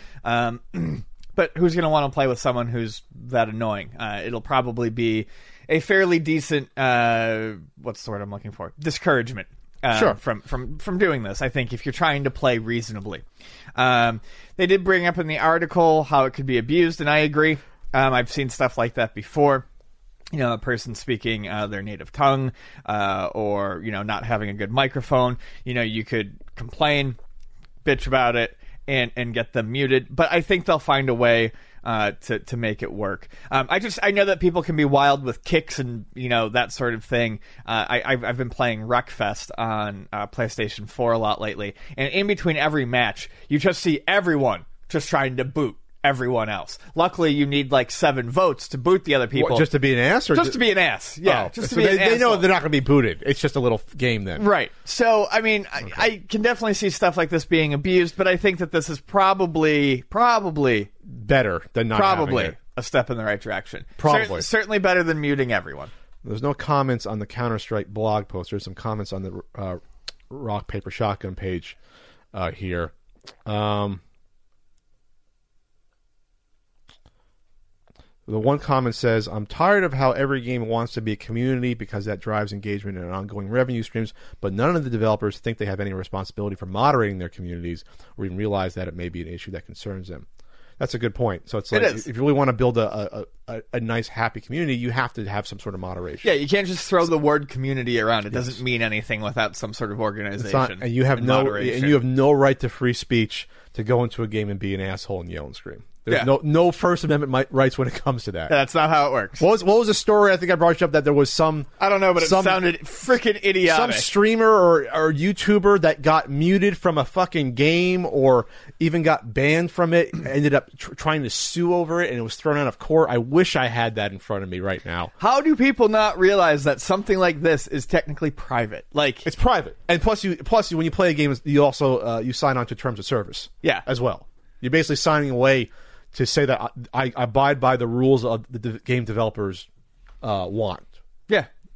But who's going to want to play with someone who's that annoying? It'll probably be a fairly decent what's the word I'm looking for? Discouragement. From doing this. I think if you're trying to play reasonably. They did bring up in the article how it could be abused, and I agree. I've seen stuff like that before. A person speaking their native tongue, or not having a good microphone. You could complain, bitch about it, and get them muted. But I think they'll find a way to make it work. I know that people can be wild with kicks and that sort of thing. I've been playing Wreckfest on PlayStation 4 a lot lately, and in between every match, you just see everyone just trying to boot everyone else. Luckily, you need like 7 votes to boot the other people. What, just to be an ass? Or just to be an ass, yeah. Just to be an ass. They know they're not going to be booted. It's just a little game then. Right. So, I mean, okay. I can definitely see stuff like this being abused, but I think that this is probably better than not having it. A step in the right direction. Probably. Certainly better than muting everyone. There's no comments on the Counter-Strike blog post. There's some comments on the Rock, Paper, Shotgun page here. The one comment says, I'm tired of how every game wants to be a community because that drives engagement and ongoing revenue streams, but none of the developers think they have any responsibility for moderating their communities or even realize that it may be an issue that concerns them. That's a good point. So it's like, if you really want to build a nice, happy community, you have to have some sort of moderation. Yeah, you can't just throw the word community around. It doesn't mean anything without some sort of organization. And you have no right to free speech to go into a game and be an asshole and yell and scream. There's no First Amendment rights when it comes to that. Yeah, that's not how it works. What was the story? I think I brought you up that there was some... I don't know, but it sounded freaking idiotic. Some streamer or YouTuber that got muted from a fucking game or even got banned from it, ended up trying to sue over it, and it was thrown out of court. I wish I had that in front of me right now. How do people not realize that something like this is technically private? Like, it's private. And plus, when you play a game, you also you sign on to terms of service. Yeah. As well. You're basically signing away to say that I abide by the rules of the game developers want.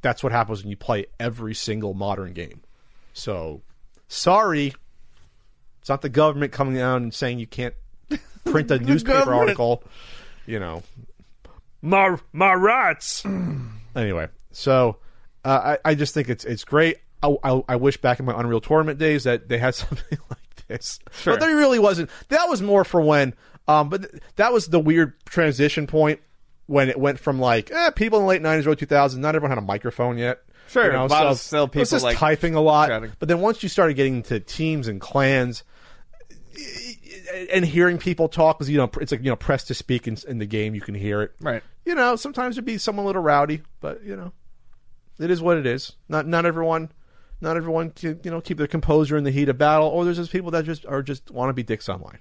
that's what happens when you play every single modern game. So, sorry, it's not the government coming down and saying you can't print a newspaper article. You know, my rights. Anyway, so I just think it's great. I wish back in my Unreal Tournament days that they had something like this. Sure. But there really wasn't. That was more for when. But that was the weird transition point when it went from like people in the late 90s, early 2000s. Not everyone had a microphone yet. Sure, you know, a lot of so still people it was just like typing a lot. chatting. But then once you started getting into teams and clans and hearing people talk, because it's like press to speak in the game, you can hear it. Right. Sometimes it'd be someone a little rowdy, but it is what it is. Not everyone can keep their composure in the heat of battle. Or there's just people that just want to be dicks online,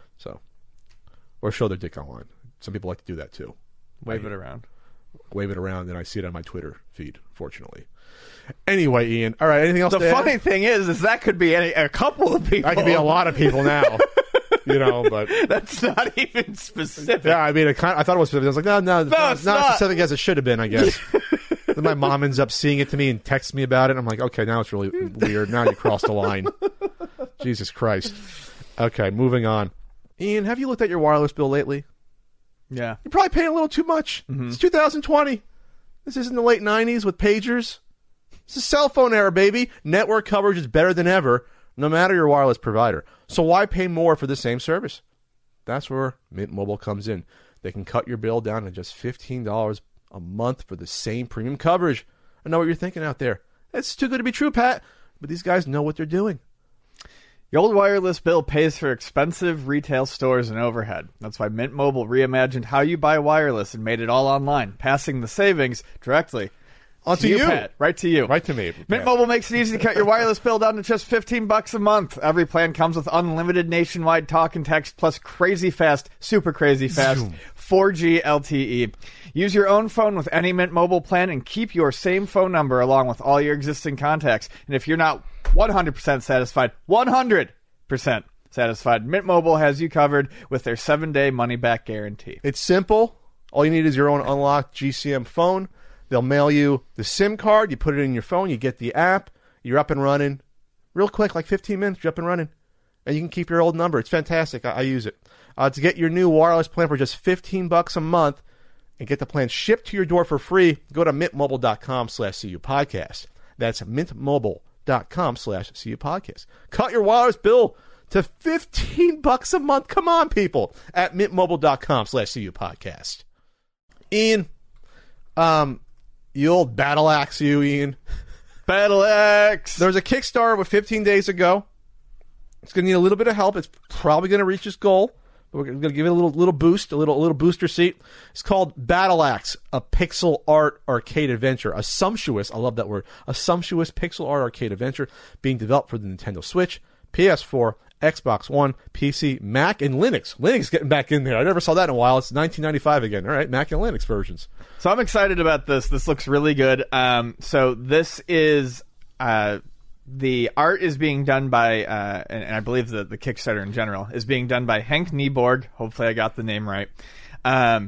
or show their dick online. Some people like to do that too. Wave it around, and I see it on my Twitter feed. Fortunately. Anyway, Ian. All right. Anything else? The funny thing is that could be a couple of people. That could be a lot of people now. But that's not even specific. Yeah, I mean, I thought it was specific. I was like, no, it's not specific as it should have been, I guess. Then my mom ends up seeing it to me and texts me about it. I'm like, okay, now it's really weird. Now you crossed the line. Jesus Christ. Okay, moving on. Ian, have you looked at your wireless bill lately? Yeah. You're probably paying a little too much. Mm-hmm. It's 2020. This isn't the late 90s with pagers. It's a cell phone era, baby. Network coverage is better than ever, no matter your wireless provider. So why pay more for the same service? That's where Mint Mobile comes in. They can cut your bill down to just $15 a month for the same premium coverage. I know what you're thinking out there. It's too good to be true, Pat. But these guys know what they're doing. The old wireless bill pays for expensive retail stores and overhead. That's why Mint Mobile reimagined how you buy wireless and made it all online, passing the savings directly onto you, Pat. Right to you. Right to me. Mint Mobile makes it easy to cut your wireless bill down to just $15 a month. Every plan comes with unlimited nationwide talk and text, plus crazy fast, super crazy fast, Zoom. 4G LTE. Use your own phone with any Mint Mobile plan and keep your same phone number along with all your existing contacts. And if you're not 100% satisfied, 100% satisfied, Mint Mobile has you covered with their 7-day money-back guarantee. It's simple. All you need is your own unlocked GCM phone. They'll mail you the SIM card. You put it in your phone. You get the app. You're up and running. Real quick, like 15 minutes, you're up and running. And you can keep your old number. It's fantastic. I use it. To get your new wireless plan for just $15 a month and get the plan shipped to your door for free, go to mintmobile.com/CUpodcast. That's mintmobile.com/CUpodcast. Cut your wireless bill to $15 a month. Come on, people. At mintmobile.com/CUpodcast. Ian, you old battle axe, Ian. Battle Axe! There was a Kickstarter with 15 days ago. It's going to need a little bit of help. It's probably going to reach its goal. But we're going to give it a little boost, a little booster seat. It's called Battle Axe, a pixel art arcade adventure. A sumptuous, I love that word, a sumptuous pixel art arcade adventure being developed for the Nintendo Switch, PS4, Xbox One, PC, Mac, and Linux. Linux getting back in there. I never saw that in a while. It's 1995 again. All right, Mac and Linux versions. So I'm excited about this. This looks really good. So this is... the art is being done by, and I believe the Kickstarter in general, is being done by Henk Nieborg. Hopefully I got the name right. And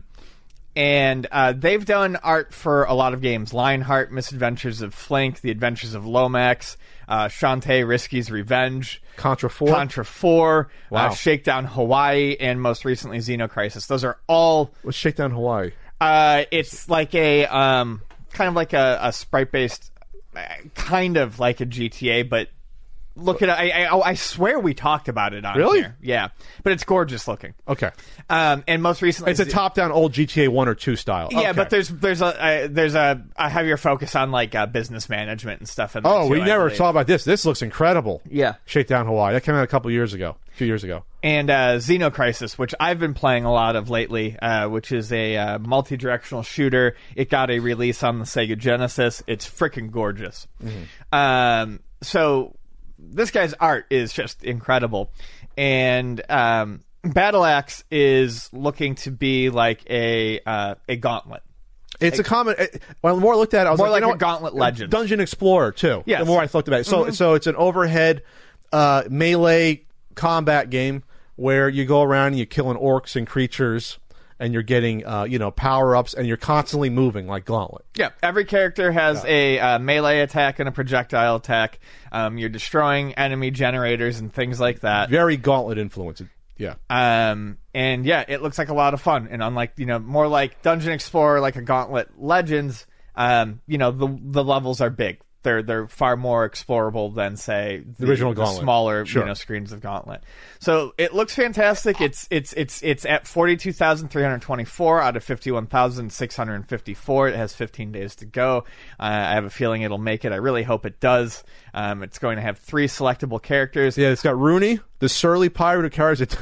they've done art for a lot of games. Lionheart, Misadventures of Flink, The Adventures of Lomax, Shantae, Risky's Revenge, Contra 4, wow. Shakedown Hawaii, and most recently Xenocrisis. Those are all... What's Shakedown Hawaii? It's like a, kind of like a sprite-based... kind of like a GTA, but look at it. I swear we talked about it on really? here. Yeah, but it's gorgeous looking. Okay. And most recently, it's a top-down old GTA 1 or 2 style. Yeah, okay. but there's a heavier focus on like business management and stuff. In there oh, too, we never talked about this. This looks incredible. Yeah, Shakedown Hawaii. That came out a few years ago. And Xenocrisis, which I've been playing a lot of lately, which is a multi-directional shooter. It got a release on the Sega Genesis. It's freaking gorgeous. Mm-hmm. So this guy's art is just incredible. And Battle Axe is looking to be like a gauntlet. It's a common. When the more I looked at it, I was more like you know a Gauntlet Legends. Dungeon Explorer too. Yes. The more I looked about it, so it's an overhead melee combat game where you go around and you're killing orcs and creatures, and you're getting power ups, and you're constantly moving like Gauntlet. Yeah, every character has a melee attack and a projectile attack. You're destroying enemy generators and things like that. Very Gauntlet influenced. Yeah. And it looks like a lot of fun. And unlike, more like Dungeon Explorer, like a Gauntlet Legends, the levels are big. They're far more explorable than, say, the original the Gauntlet. Smaller Sure. screens of Gauntlet. So it looks fantastic. It's at 42,324 out of 51,654. It has 15 days to go. I have a feeling it'll make it. I really hope it does. It's going to have 3 selectable characters. Yeah, it's got Rooney, the surly pirate who carries a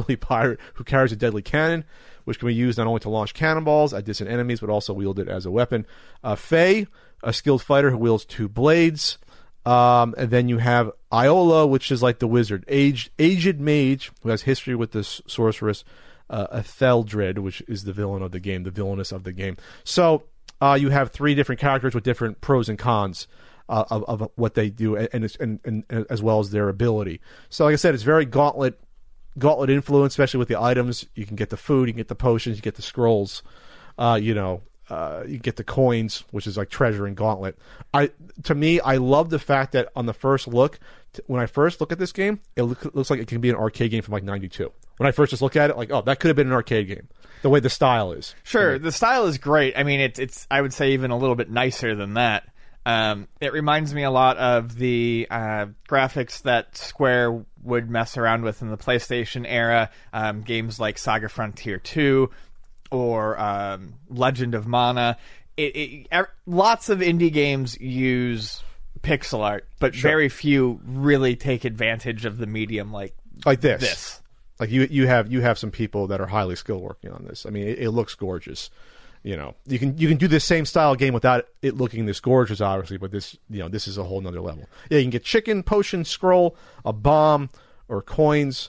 deadly cannon, which can be used not only to launch cannonballs at distant enemies, but also wield it as a weapon. Faye, a skilled fighter who wields 2 blades. And then you have Iola, which is like the wizard. Aged mage who has history with this sorceress, Etheldred, which is the villain of the game, the villainess of the game. So you have 3 different characters with different pros and cons of what they do, and as well as their ability. So like I said, it's very Gauntlet influence, especially with the items. You can get the food, you can get the potions, you get the scrolls, you get the coins, which is like treasure in Gauntlet. To me, I love the fact that on the first look, when I first look at this game, it looks like it can be an arcade game from like 92. When I first just look at it, like, oh, that could have been an arcade game. The way the style is. Sure, the style is great. I mean, it's I would say even a little bit nicer than that. It reminds me a lot of the graphics that Square would mess around with in the PlayStation era. Games like Saga Frontier 2 or Legend of Mana. Lots of indie games use pixel art, but very few really take advantage of the medium like this. Like you have some people that are highly skilled working on this. I mean, it looks gorgeous. You can do the same style game without it looking this gorgeous, obviously, but this is a whole nother level. Yeah, you can get chicken, potion, scroll, a bomb, or coins.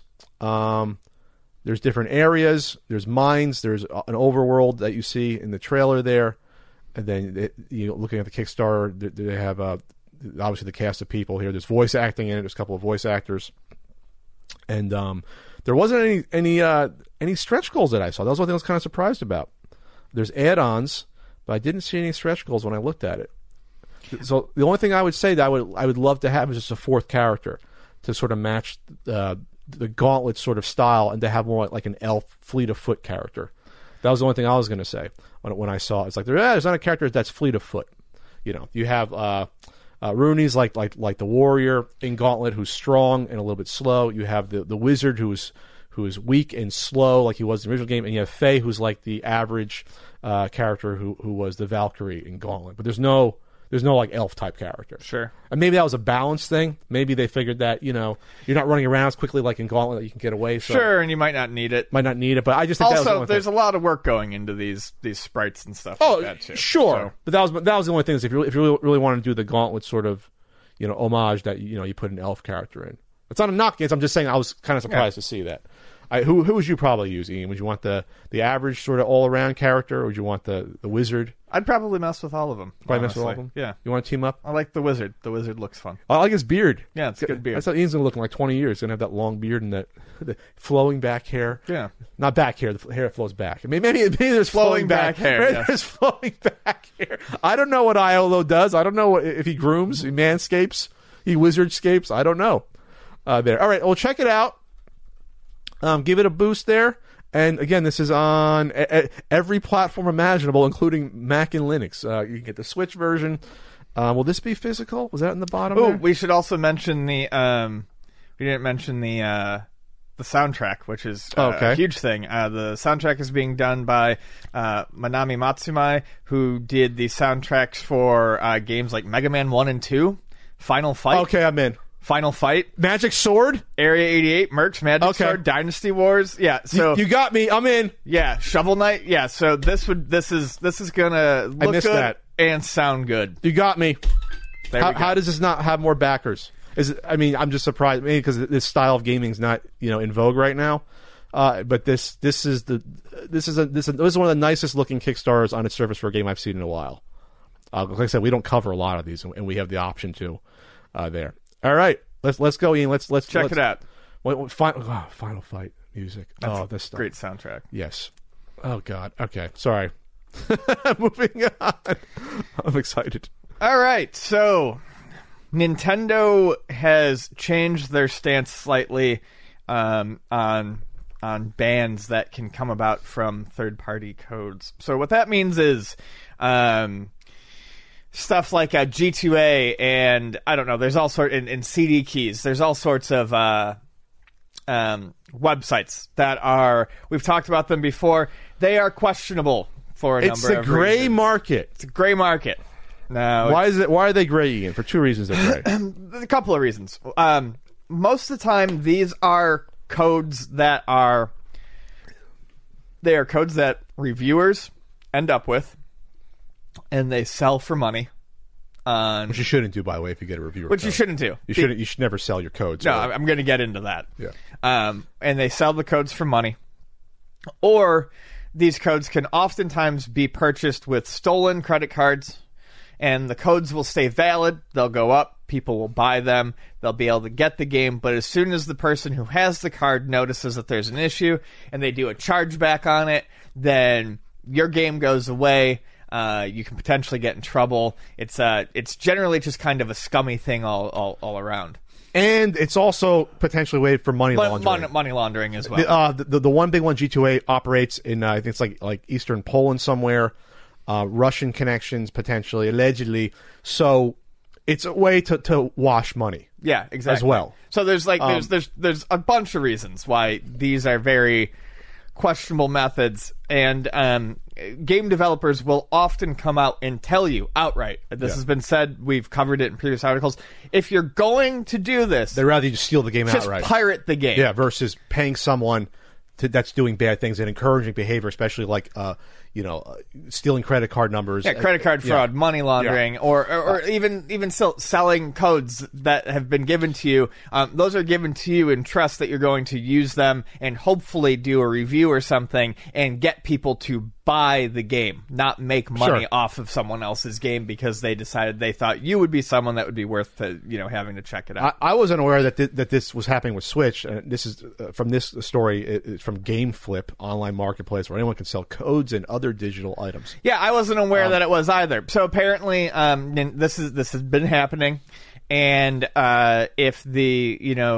There's different areas. There's mines. There's an overworld that you see in the trailer there. And then, looking at the Kickstarter, they have obviously the cast of people here. There's voice acting in it. There's a couple of voice actors. And there wasn't any stretch goals that I saw. That was one thing I was kind of surprised about. There's add-ons, but I didn't see any stretch goals when I looked at it. So the only thing I would say that I would love to have is just a 4th character to sort of match the Gauntlet sort of style, and to have more like an elf fleet of foot character. That was the only thing I was going to say when I saw it. It's like there's not a character that's fleet of foot. You have Rooney's like the warrior in Gauntlet, who's strong and a little bit slow. You have the wizard who is weak and slow, like he was in the original game, and you have Faye, who's like the average character who was the Valkyrie in Gauntlet. But there's no like elf type character. Sure. And maybe that was a balance thing. Maybe they figured that you're not running around as quickly like in Gauntlet that you can get away. So sure, and you might not need it. But I just think also that was there's a lot of work going into these sprites and stuff. Oh, like that too. Sure. So. But that was the only thing is if you really want to do the Gauntlet sort of homage that you put an elf character in. It's not a knock against. I'm just saying I was kind of surprised to see that. Who would you probably use, Ian? Would you want the average sort of all-around character, or would you want the wizard? I'd probably mess with all of them. Probably mess with all of them? Yeah. You want to team up? I like the wizard. The wizard looks fun. I like his beard. Yeah, it's a good beard. I thought Ian's going to look in like 20 years. He's going to have that long beard and that the flowing back hair. Yeah. Not back hair. The hair flows back. Maybe there's flowing back hair. Maybe yes. There's flowing back hair. I don't know what Iolo does. I don't know if he grooms, he manscapes, he wizardscapes. I don't know. There. All right, well, check it out. Give it a boost there. And again, this is on every platform imaginable, including Mac and Linux. You can get the Switch version. Will this be physical? Was that in the bottom? Oh, there? We should also mention the. We didn't mention the soundtrack, which is a huge thing. The soundtrack is being done by Manami Matsumae, who did the soundtracks for games like Mega Man 1 and 2, Final Fight. Okay, I'm in. Final Fight, Magic Sword, Area 88, Mercs, Magic Sword, Dynasty Wars. Yeah, so you got me. I'm in. Yeah, Shovel Knight. Yeah, so this is gonna look good that. And sound good. You got me. How does this not have more backers? I'm just surprised, maybe because this style of gaming is not in vogue right now. But this is one of the nicest looking Kickstarters on its surface for a game I've seen in a while. Like I said, we don't cover a lot of these, and we have the option to there. All right, let's go, Ian. Let's check it out. Final Fight music. That's this stuff. Great soundtrack. Yes. Oh, God. Okay. Sorry. Moving on. I'm excited. All right, so Nintendo has changed their stance slightly on bans that can come about from third-party codes. So what that means is stuff like G2A and I don't know. There's all sorts in CD keys. There's all sorts of websites that are. We've talked about them before. They are questionable for a number of reasons. It's a gray market. It's a gray market. No. Why are they gray, Ian? For two reasons they're gray. A couple of reasons. Most of the time, these are codes that codes that reviewers end up with, and they sell for money. Which you shouldn't do, by the way, if you get a reviewer. Which code. you shouldn't do. You should never sell your codes. No, I'm going to get into that. Yeah. And they sell the codes for money, or these codes can oftentimes be purchased with stolen credit cards. And the codes will stay valid. They'll go up. People will buy them. They'll be able to get the game. But as soon as the person who has the card notices that there's an issue and they do a chargeback on it, then your game goes away. You can potentially get in trouble. It's generally just kind of a scummy thing all around. And it's also potentially a way for money laundering. Money laundering as well. The one big one, G2A, operates in I think it's like Eastern Poland somewhere. Russian connections, potentially, allegedly. So it's a way to wash money. Yeah, exactly. As well. So there's there's a bunch of reasons why these are very questionable methods, and game developers will often come out and tell you outright. This has been said. We've covered it in previous articles. If you're going to do this, they'd rather you just steal the game outright. Just pirate the game. Yeah, versus paying someone that's doing bad things and encouraging behavior, especially like stealing credit card numbers. Yeah, credit card fraud, money laundering, or even still selling codes that have been given to you. Those are given to you in trust that you're going to use them and hopefully do a review or something and get people to buy the game, not make money off of someone else's game because they decided they thought you would be someone that would be worth having to check it out. I wasn't aware that this was happening with Switch. This is from this story. It's from GameFlip, online marketplace where anyone can sell codes and other digital items. Yeah, I wasn't aware that it was either. So apparently, this has been happening. And if the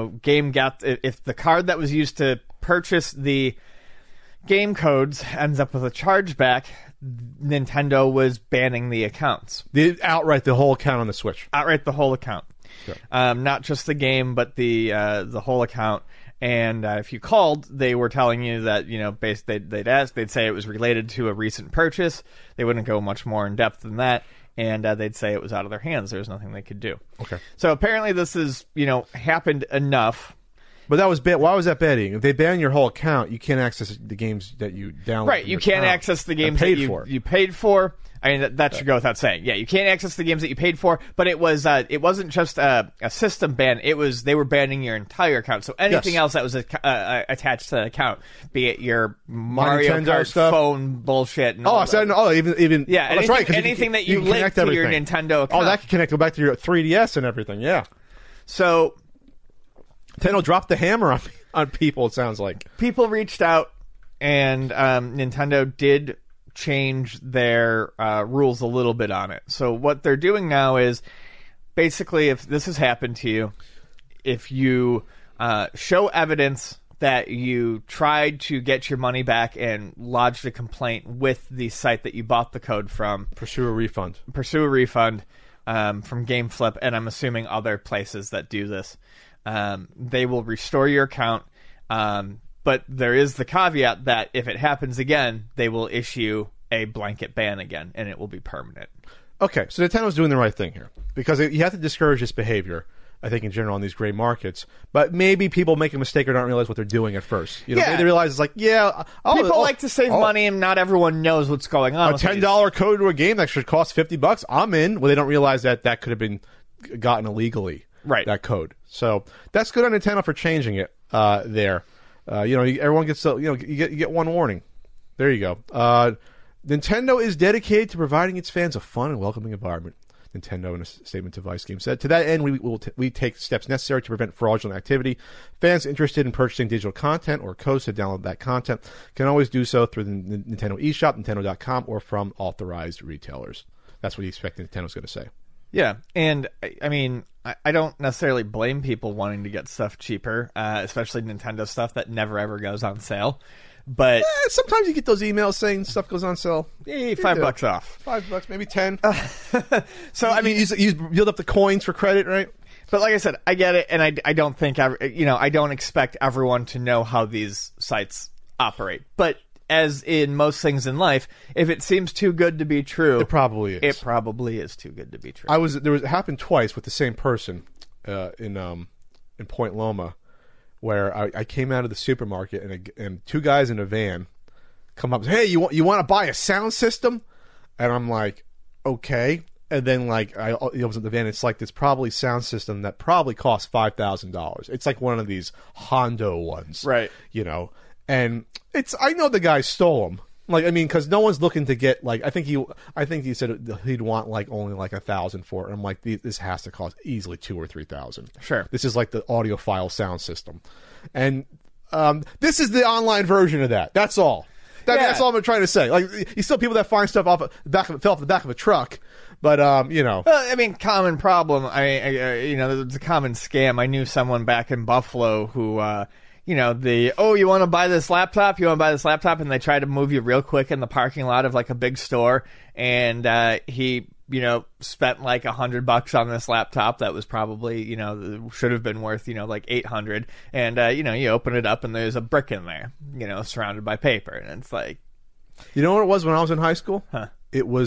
if the card that was used to purchase the game codes ends up with a chargeback, Nintendo was banning the accounts. Outright the whole account on the Switch. Outright the whole account. Sure. Not just the game, but the whole account. And if you called, they were telling you that they'd say it was related to a recent purchase. They wouldn't go much more in depth than that, and they'd say it was out of their hands. There was nothing they could do. Okay. So apparently this has happened enough. But that was bad. Why was that betting? If they ban your whole account, you can't access the games that you downloaded. Right, you can't access the games that you paid for. I mean, that should go without saying. Yeah, you can't access the games that you paid for. But it wasn't just a system ban. They were banning your entire account. So anything else that was attached to the account, be it your Mario Kart stuff, phone bullshit. And even that's right. Anything that you link to your Nintendo account. Oh, that can connect. Go back to your 3DS and everything. Yeah. So Nintendo dropped the hammer on people, it sounds like. People reached out, and Nintendo did change their rules a little bit on it. So what they're doing now is, basically, if this has happened to you, if you show evidence that you tried to get your money back and lodged a complaint with the site that you bought the code from, pursue a refund from GameFlip, and I'm assuming other places that do this. They will restore your account, but there is the caveat that if it happens again, they will issue a blanket ban again, and it will be permanent. Okay, so Nintendo's doing the right thing here, because you have to discourage this behavior, I think, in general, in these gray markets. But maybe people make a mistake or don't realize what they're doing at first. They realize it's like, people like to save money, and not everyone knows what's going on. A $10 code to a game that should cost $50, I'm in. Well, they don't realize that could have been gotten illegally. Right. That code. So that's good on Nintendo for changing it there. Everyone gets you get one warning. There you go. Nintendo is dedicated to providing its fans a fun and welcoming environment. Nintendo in a statement to Vice Games said. To that end, we take steps necessary to prevent fraudulent activity. Fans interested in purchasing digital content or codes to download that content can always do so through the Nintendo eShop, Nintendo.com, or from authorized retailers. That's what you expect Nintendo's going to say. Yeah, and I mean, I don't necessarily blame people wanting to get stuff cheaper, especially Nintendo stuff that never ever goes on sale. But sometimes you get those emails saying stuff goes on sale. $5 off. $5, maybe 10. So I mean, you build up the coins for credit, right? But like I said, I get it, and I don't think I don't expect everyone to know how these sites operate. But as in most things in life, if it seems too good to be true, it probably is. It probably is too good to be true. It happened twice with the same person in Point Loma, where I came out of the supermarket and two guys in a van come up and say, "Hey, you want to buy a sound system?" And I'm like, "Okay." And then I opens up the van. It's like this probably sound system that probably costs $5,000. It's like one of these Hondo ones, right? And I know the guy stole them. Because no one's looking to get I think he said he'd want only $1,000 for it. And I'm like, this has to cost easily $2,000 or $3,000. Sure, this is like the audiophile sound system, and this is the online version of that. That's all. That's all I'm trying to say. You still people that find stuff fell off the back of a truck, but Well, I mean, common problem. It's a common scam. I knew someone back in Buffalo who. You want to buy this laptop? You want to buy this laptop? And they try to move you real quick in the parking lot of a big store. And he, spent $100 on this laptop that was probably, should have been worth, $800. And, you open it up and there's a brick in there, surrounded by paper. And it's like. You know what it was when I was in high school? Huh. It was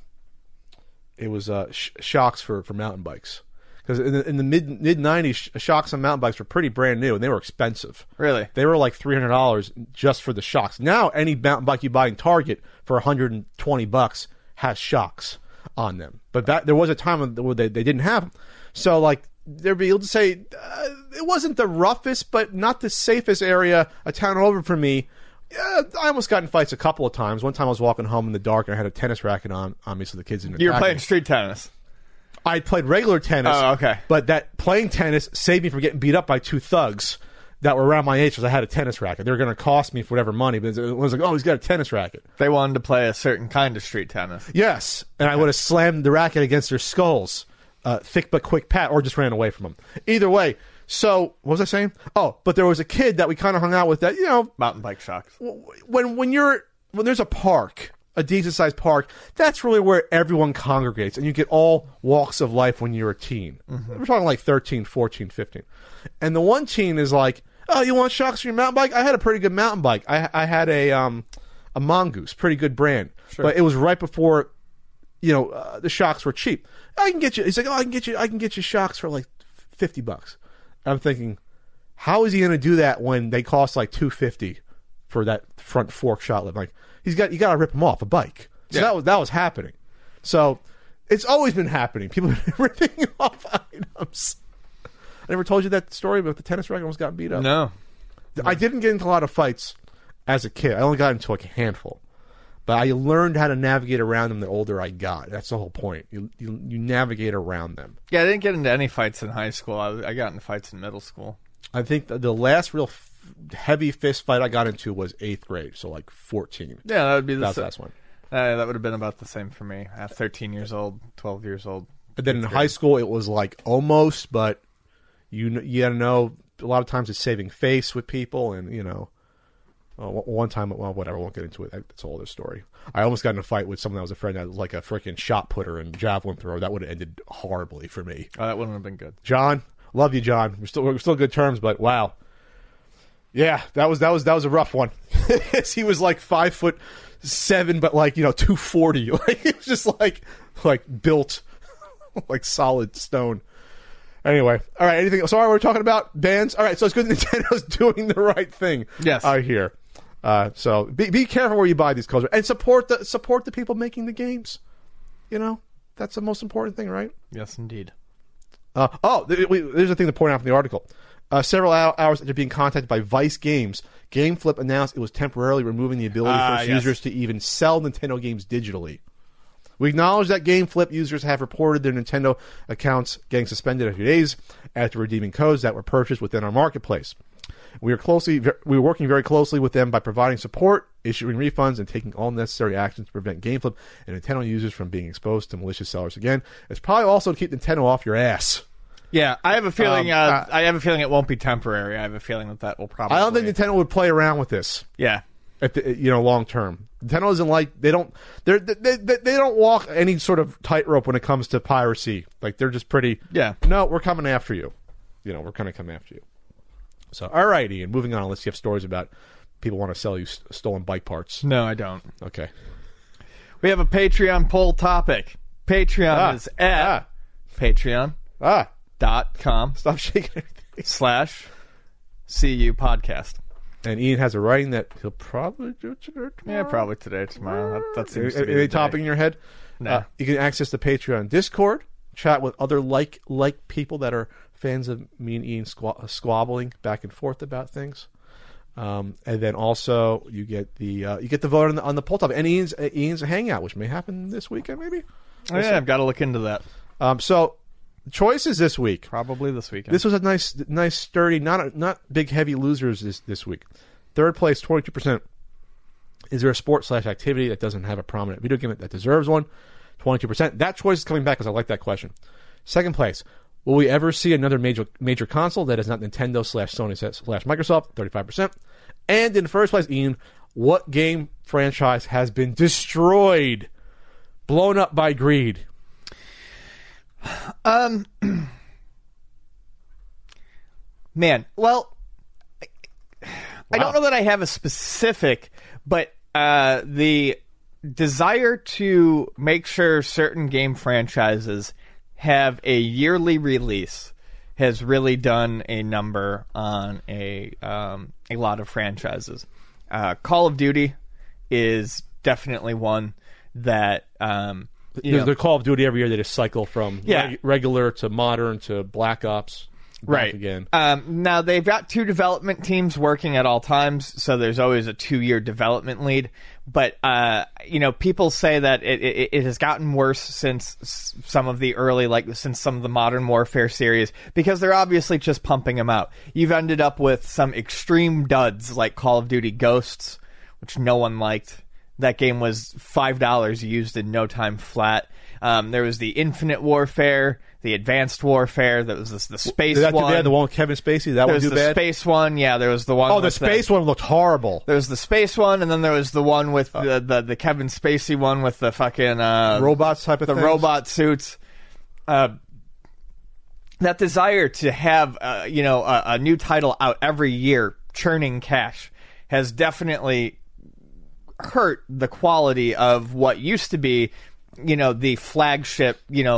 shocks for mountain bikes. Because in the mid 90s, shocks on mountain bikes were pretty brand new and they were expensive. Really? They were $300 just for the shocks. Now any mountain bike you buy in Target for $120 has shocks on them. But there was a time where they didn't have them. So they'd be able to say it wasn't the roughest, but not the safest area a town over from me. I almost got in fights a couple of times. One time I was walking home in the dark and I had a tennis racket on me, so the kids didn't. You were playing street tennis. I played regular tennis. Oh, okay. But that playing tennis saved me from getting beat up by two thugs that were around my age because I had a tennis racket. They were going to cost me for whatever money, but it was like, oh, he's got a tennis racket. They wanted to play a certain kind of street tennis. Yes, and I would have slammed the racket against their skulls. Thick but quick pat, or just ran away from them. Either way. So, what was I saying? Oh, but there was a kid that we kind of hung out with that, mountain bike shocks. When there's a park, a decent-sized park, that's really where everyone congregates, and you get all walks of life when you're a teen. Mm-hmm. We're talking 13, 14, 15. And the one teen is like, oh, you want shocks for your mountain bike? I had a pretty good mountain bike. I had a Mongoose, pretty good brand. Sure. But it was right before, the shocks were cheap. I can get you. He's like, oh, I can get you shocks for $50. I'm thinking, how is he going to do that when they cost $250 for that front fork shot lip? You got to rip them off a bike. So that was happening. So it's always been happening. People have been ripping off items. I never told you that story about the tennis racket almost got beat up. No. I didn't get into a lot of fights as a kid. I only got into a handful. But I learned how to navigate around them the older I got. That's the whole point. You navigate around them. Yeah, I didn't get into any fights in high school. I got into fights in middle school. I think the last real heavy fist fight I got into was 8th grade, so 14. Yeah, that would be the last one. That would have been about the same for me. At 13 years old, 12 years old. But then in high school, it was almost, but you got to know, a lot of times it's saving face with people, and, one time, well, whatever, I won't get into it. That's a whole other story. I almost got in a fight with someone that was a friend that was a freaking shot putter and javelin thrower. That would have ended horribly for me. Oh, that wouldn't have been good. John, love you, John. We're still good terms, but wow. Yeah, that was a rough one. He was 5'7", but 240. It was just built solid stone. Anyway, all right. Anything? Sorry, we're talking about bands. All right, so it's good Nintendo's doing the right thing. Yes, out here. So be careful where you buy these codes and support the people making the games. That's the most important thing, right? Yes, indeed. There's a thing to point out from the article. Several hours after being contacted by Vice Games, GameFlip announced it was temporarily removing the ability for its users to even sell Nintendo games digitally. We acknowledge that GameFlip users have reported their Nintendo accounts getting suspended a few days after redeeming codes that were purchased within our marketplace. We are working very closely with them by providing support, issuing refunds, and taking all necessary actions to prevent GameFlip and Nintendo users from being exposed to malicious sellers again. It's probably also to keep Nintendo off your ass. Yeah, I have a feeling. I have a feeling it won't be temporary. I have a feeling that will probably. I don't think Nintendo would play around with this. Yeah, at the, long term. Nintendo isn't like they don't walk any sort of tightrope when it comes to piracy. Like they're just pretty. Yeah. No, we're coming after you. We're going to come after you. So, all right, Ian. Moving on. Unless you have stories about people want to sell you stolen bike parts. No, I don't. Okay. We have a Patreon poll topic. Patreon is at patreon.com. Stop shaking everything. /CU podcast. And Ian has a writing that he'll probably do today, tomorrow. Yeah, probably today, tomorrow. That seems to be Any topic in your head? No. You can access the Patreon Discord, chat with other like people that are fans of me and Ian squabbling back and forth about things. And then also you get the vote on the poll topic and Ian's hangout, which may happen this weekend, maybe. I've got to look into that. So choices this week. Probably this weekend. This was a nice sturdy, not big heavy losers this week. Third place, 22%. Is there a sport/activity that doesn't have a prominent video game that deserves one? 22%. That choice is coming back because I like that question. Second place. Will we ever see another major console that is not Nintendo/Sony/Microsoft? 35%. And in first place, Ian, what game franchise has been destroyed, blown up by greed? Man, well, I don't know that I have a specific, but the desire to make sure certain game franchises have a yearly release has really done a number on a lot of franchises. Call of Duty is definitely one that the Call of Duty every year they just cycle from regular to modern to Black Ops. Right. Again. Now they've got 2 development teams working at all times, so there's always a 2-year development lead. But people say that it has gotten worse since some of the since some of the Modern Warfare series, because they're obviously just pumping them out. You've ended up with some extreme duds like Call of Duty Ghosts, which no one liked. That game was $5 used in no time flat. There was the Infinite Warfare, the Advanced Warfare. There was the space one. Too bad? The one with Kevin Spacey? That was too bad? There was the space one. Yeah, there was the one. Oh, the space one looked horrible. There was the space one, and then there was the one with the Kevin Spacey one with the fucking robots type of the things? Robot suits. That desire to have a new title out every year, churning cash, has definitely hurt the quality of what used to be, the flagship,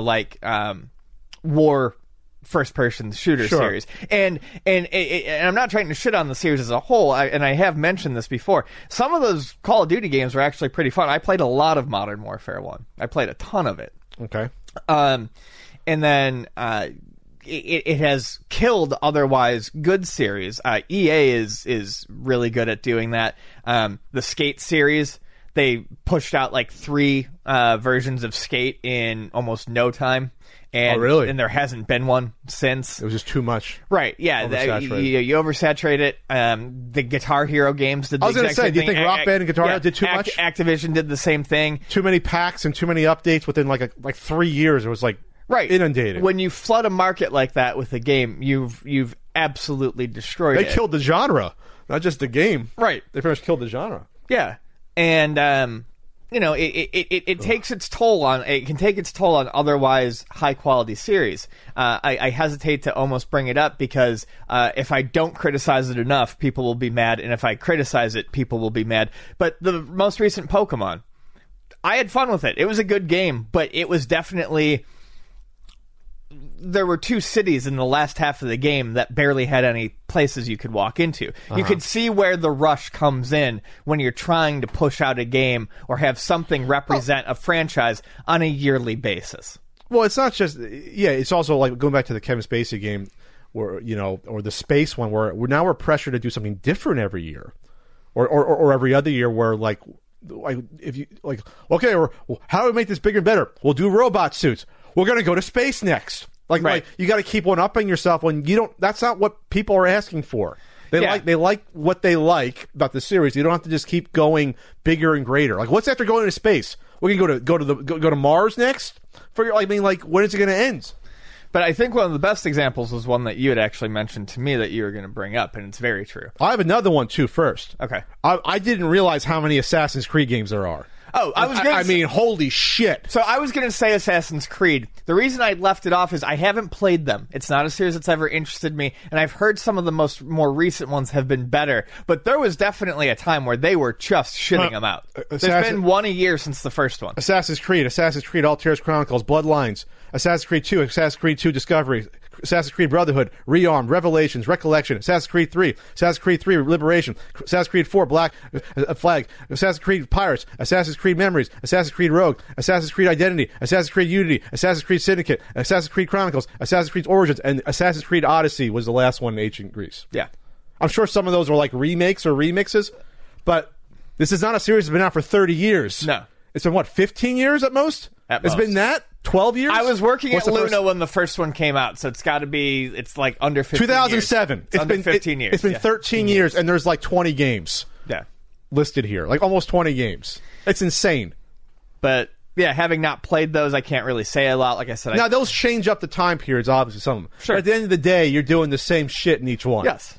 war first-person shooter series. And I'm not trying to shit on the series as a whole, and I have mentioned this before. Some of those Call of Duty games were actually pretty fun. I played a lot of Modern Warfare 1. I played a ton of it. Okay. And then it has killed otherwise good series. EA is really good at doing that. The Skate series, they pushed out like 3 versions of Skate in almost no time. And, oh, really? And there hasn't been one since. It was just too much. Right, yeah. You oversaturate it. The Guitar Hero games did the exact same thing. I was going to say, do you think Rock Band and Guitar Hero did too much? Activision did the same thing. Too many packs and too many updates within like 3 years. It was like inundated. When you flood a market like that with a game, you've absolutely destroyed it. They killed the genre, not just the game. Right. They pretty much killed the genre. Yeah. And it takes its toll on. It can take its toll on otherwise high quality series. I hesitate to almost bring it up because if I don't criticize it enough, people will be mad, and if I criticize it, people will be mad. But the most recent Pokemon, I had fun with it. It was a good game, but it was definitely. There were 2 cities in the last half of the game that barely had any places you could walk into. Uh-huh. You could see where the rush comes in when you're trying to push out a game or have something represent a franchise on a yearly basis. Well, it's not just... Yeah, it's also like going back to the Kevin Spacey game where, or the space one where we're pressured to do something different every year. Or every other year where, like, if you like, okay, how do we make this bigger and better? We'll do robot suits. We're going to go to space next. Like you got to keep one upping yourself when you don't. That's not what people are asking for. They like what they like about the series. You don't have to just keep going bigger and greater. Like, what's after going into space? We can go to Mars next. When is it going to end? But I think one of the best examples was one that you had actually mentioned to me that you were going to bring up, and it's very true. I have another one too. First, okay. I didn't realize how many Assassin's Creed games there are. Oh, I mean, holy shit. So I was going to say Assassin's Creed. The reason I left it off is I haven't played them. It's not a series that's ever interested me, and I've heard some of the more recent ones have been better, but there was definitely a time where they were just shitting them out. There's been one a year since the first one. Assassin's Creed, Alterna's Chronicles, Bloodlines, Assassin's Creed 2, Assassin's Creed 2 Discovery, Assassin's Creed Brotherhood, Rearmed, Revelations, Recollection, Assassin's Creed 3, Assassin's Creed 3 Liberation, Assassin's Creed 4 Black Flag, Assassin's Creed Pirates, Assassin's Creed Memories, Assassin's Creed Rogue, Assassin's Creed Identity, Assassin's Creed Unity, Assassin's Creed Syndicate, Assassin's Creed Chronicles, Assassin's Creed Origins, and Assassin's Creed Odyssey was the last one in ancient Greece. Yeah. I'm sure some of those were like remakes or remixes, but this is not a series that's been out for 30 years. No. It's been, 15 years at most? It's been that? 12 years? I was working at Luna when the first one came out, so it's got to be, it's like under 15 2007. years. It's been 15 years. It's been 13 years, and there's like 20 games listed here. Like almost 20 games. It's insane. But, yeah, having not played those, I can't really say a lot. Like I said, now, those change up the time periods, obviously, some of them. Sure. But at the end of the day, you're doing the same shit in each one. Yes.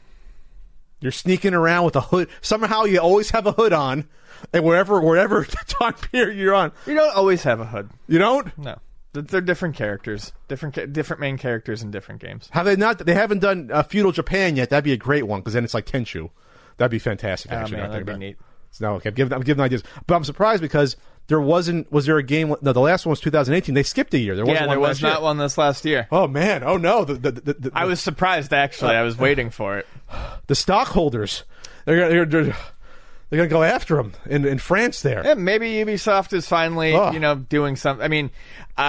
You're sneaking around with a hood. Somehow you always have a hood on, and wherever time period you're on. You don't always have a hood. You don't? No. They're different characters, different main characters in different games. Have they not? They haven't done Feudal Japan yet. That'd be a great one because then it's like Tenchu. That'd be fantastic. Actually, man, that'd be neat. No, okay, I'm giving ideas, but I'm surprised because there wasn't. Was there a game? No, the last one was 2018. They skipped a year. There was not one this last year. Oh man! Oh no! I was surprised actually. I was waiting for it. The stockholders, they're going to go after them in France there. Yeah, maybe Ubisoft is finally, doing something. I mean,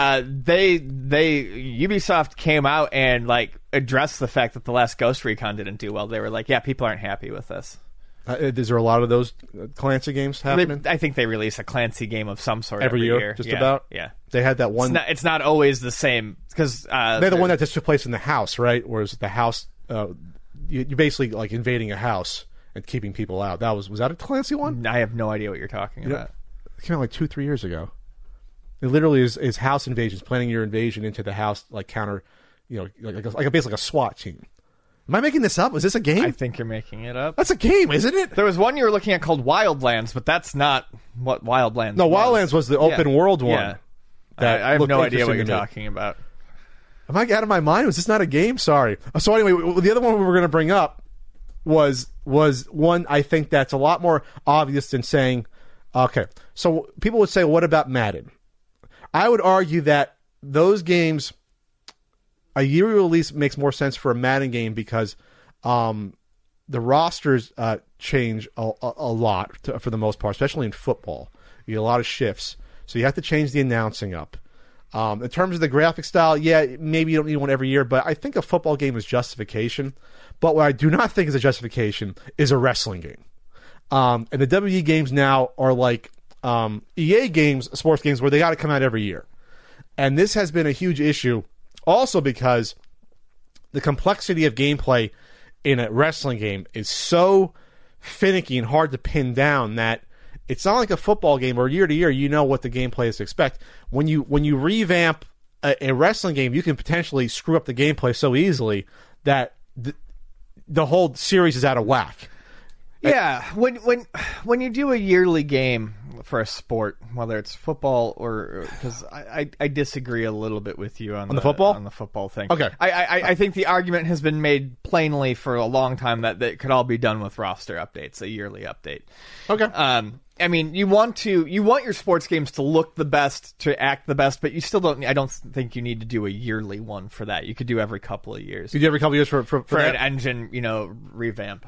Ubisoft came out and like addressed the fact that the last Ghost Recon didn't do well. They were like, yeah, people aren't happy with this. Is there a lot of those Clancy games happening? I think they release a Clancy game of some sort every year. Just about? Yeah. They had that one. It's not always the same because they're the one that just took place in the house, right? Whereas the house, you're basically like invading a house and keeping people out. Was that a Clancy one? I have no idea what you're talking about. It came out like 2-3 years ago. It literally is house invasions, planning your invasion into the house, like counter, basically a SWAT team. Am I making this up? Is this a game? I think you're making it up. That's a game, isn't it? There was one you were looking at called Wildlands, but that's not what Wildlands was. No, Wildlands was the open world one. Yeah. I have no idea what you're talking about. Am I out of my mind? Was this not a game? Sorry. So anyway, the other one we were going to bring up was one I think that's a lot more obvious than saying, okay, so people would say, what about Madden? I would argue that those games, a yearly release makes more sense for a Madden game because the rosters change a lot for the most part, especially in football. You get a lot of shifts, so you have to change the announcing up. In terms of the graphic style, yeah, maybe you don't need one every year, but I think a football game is justification. But what I do not think is a justification is a wrestling game. And the WWE games now are like EA games, sports games, where they got to come out every year. And this has been a huge issue also because the complexity of gameplay in a wrestling game is so finicky and hard to pin down that it's not like a football game where year to year you know what the gameplay is to expect. When you revamp a wrestling game, you can potentially screw up the gameplay so easily that the whole series is out of whack. Yeah, when you do a yearly game for a sport, whether it's football or because I disagree a little bit with you on the football thing. Okay, I think the argument has been made plainly for a long time that it could all be done with roster updates, a yearly update. Okay. I mean, you want your sports games to look the best, to act the best, but you still don't. I don't think you need to do a yearly one for that. You could do every couple of years. You do every couple of years for an engine, revamp.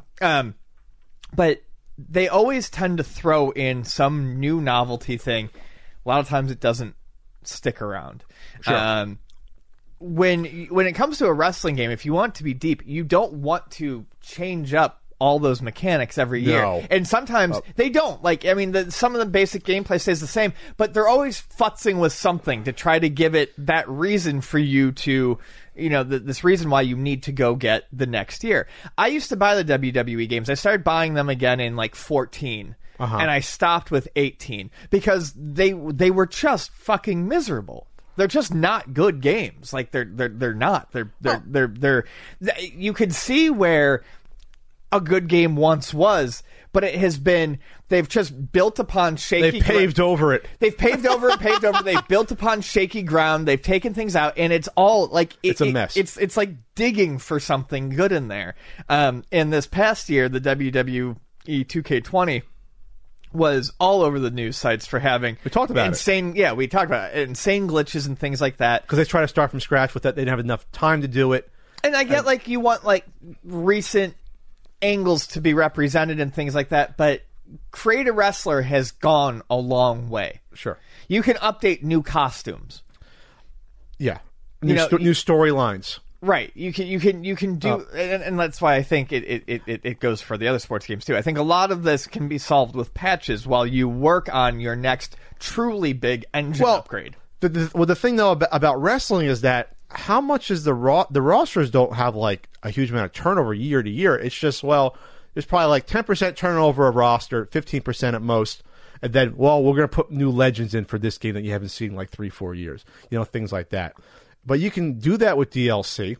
But they always tend to throw in some new novelty thing. A lot of times it doesn't stick around. Sure. When it comes to a wrestling game, if you want to be deep, you don't want to change up all those mechanics every year. No. And sometimes they don't. Like, I mean, some of the basic gameplay stays the same, but they're always futzing with something to try to give it that reason for you to, this reason why you need to go get the next year. I used to buy the WWE games. I started buying them again in like 14. And I stopped with 18 because they were just fucking miserable. They're just not good games. Like they're not. They're you can see where a good game once was, but it has been, they've just built upon shaky. They've paved over it. They've paved over it, paved over. They've built upon shaky ground. They've taken things out, and it's all like it's a mess. It's like digging for something good in there. In this past year, the WWE 2K20 was all over the news sites for having we talked about insane. Yeah, we talked about it, insane glitches and things like that. Because they try to start from scratch with that. They didn't have enough time to do it. And I get like you want like recent angles to be represented and things like that, but Create a Wrestler has gone a long way. Sure. You can update new costumes. Yeah. New storylines. Right. You can do, and that's why I think it goes for the other sports games too. I think a lot of this can be solved with patches while you work on your next truly big engine upgrade. The thing though about wrestling is that how much is the rosters don't have like a huge amount of turnover year to year. It's just, there's probably like 10% turnover of roster, 15% at most. And then, we're going to put new legends in for this game that you haven't seen in like 3-4 years. Things like that. But you can do that with DLC,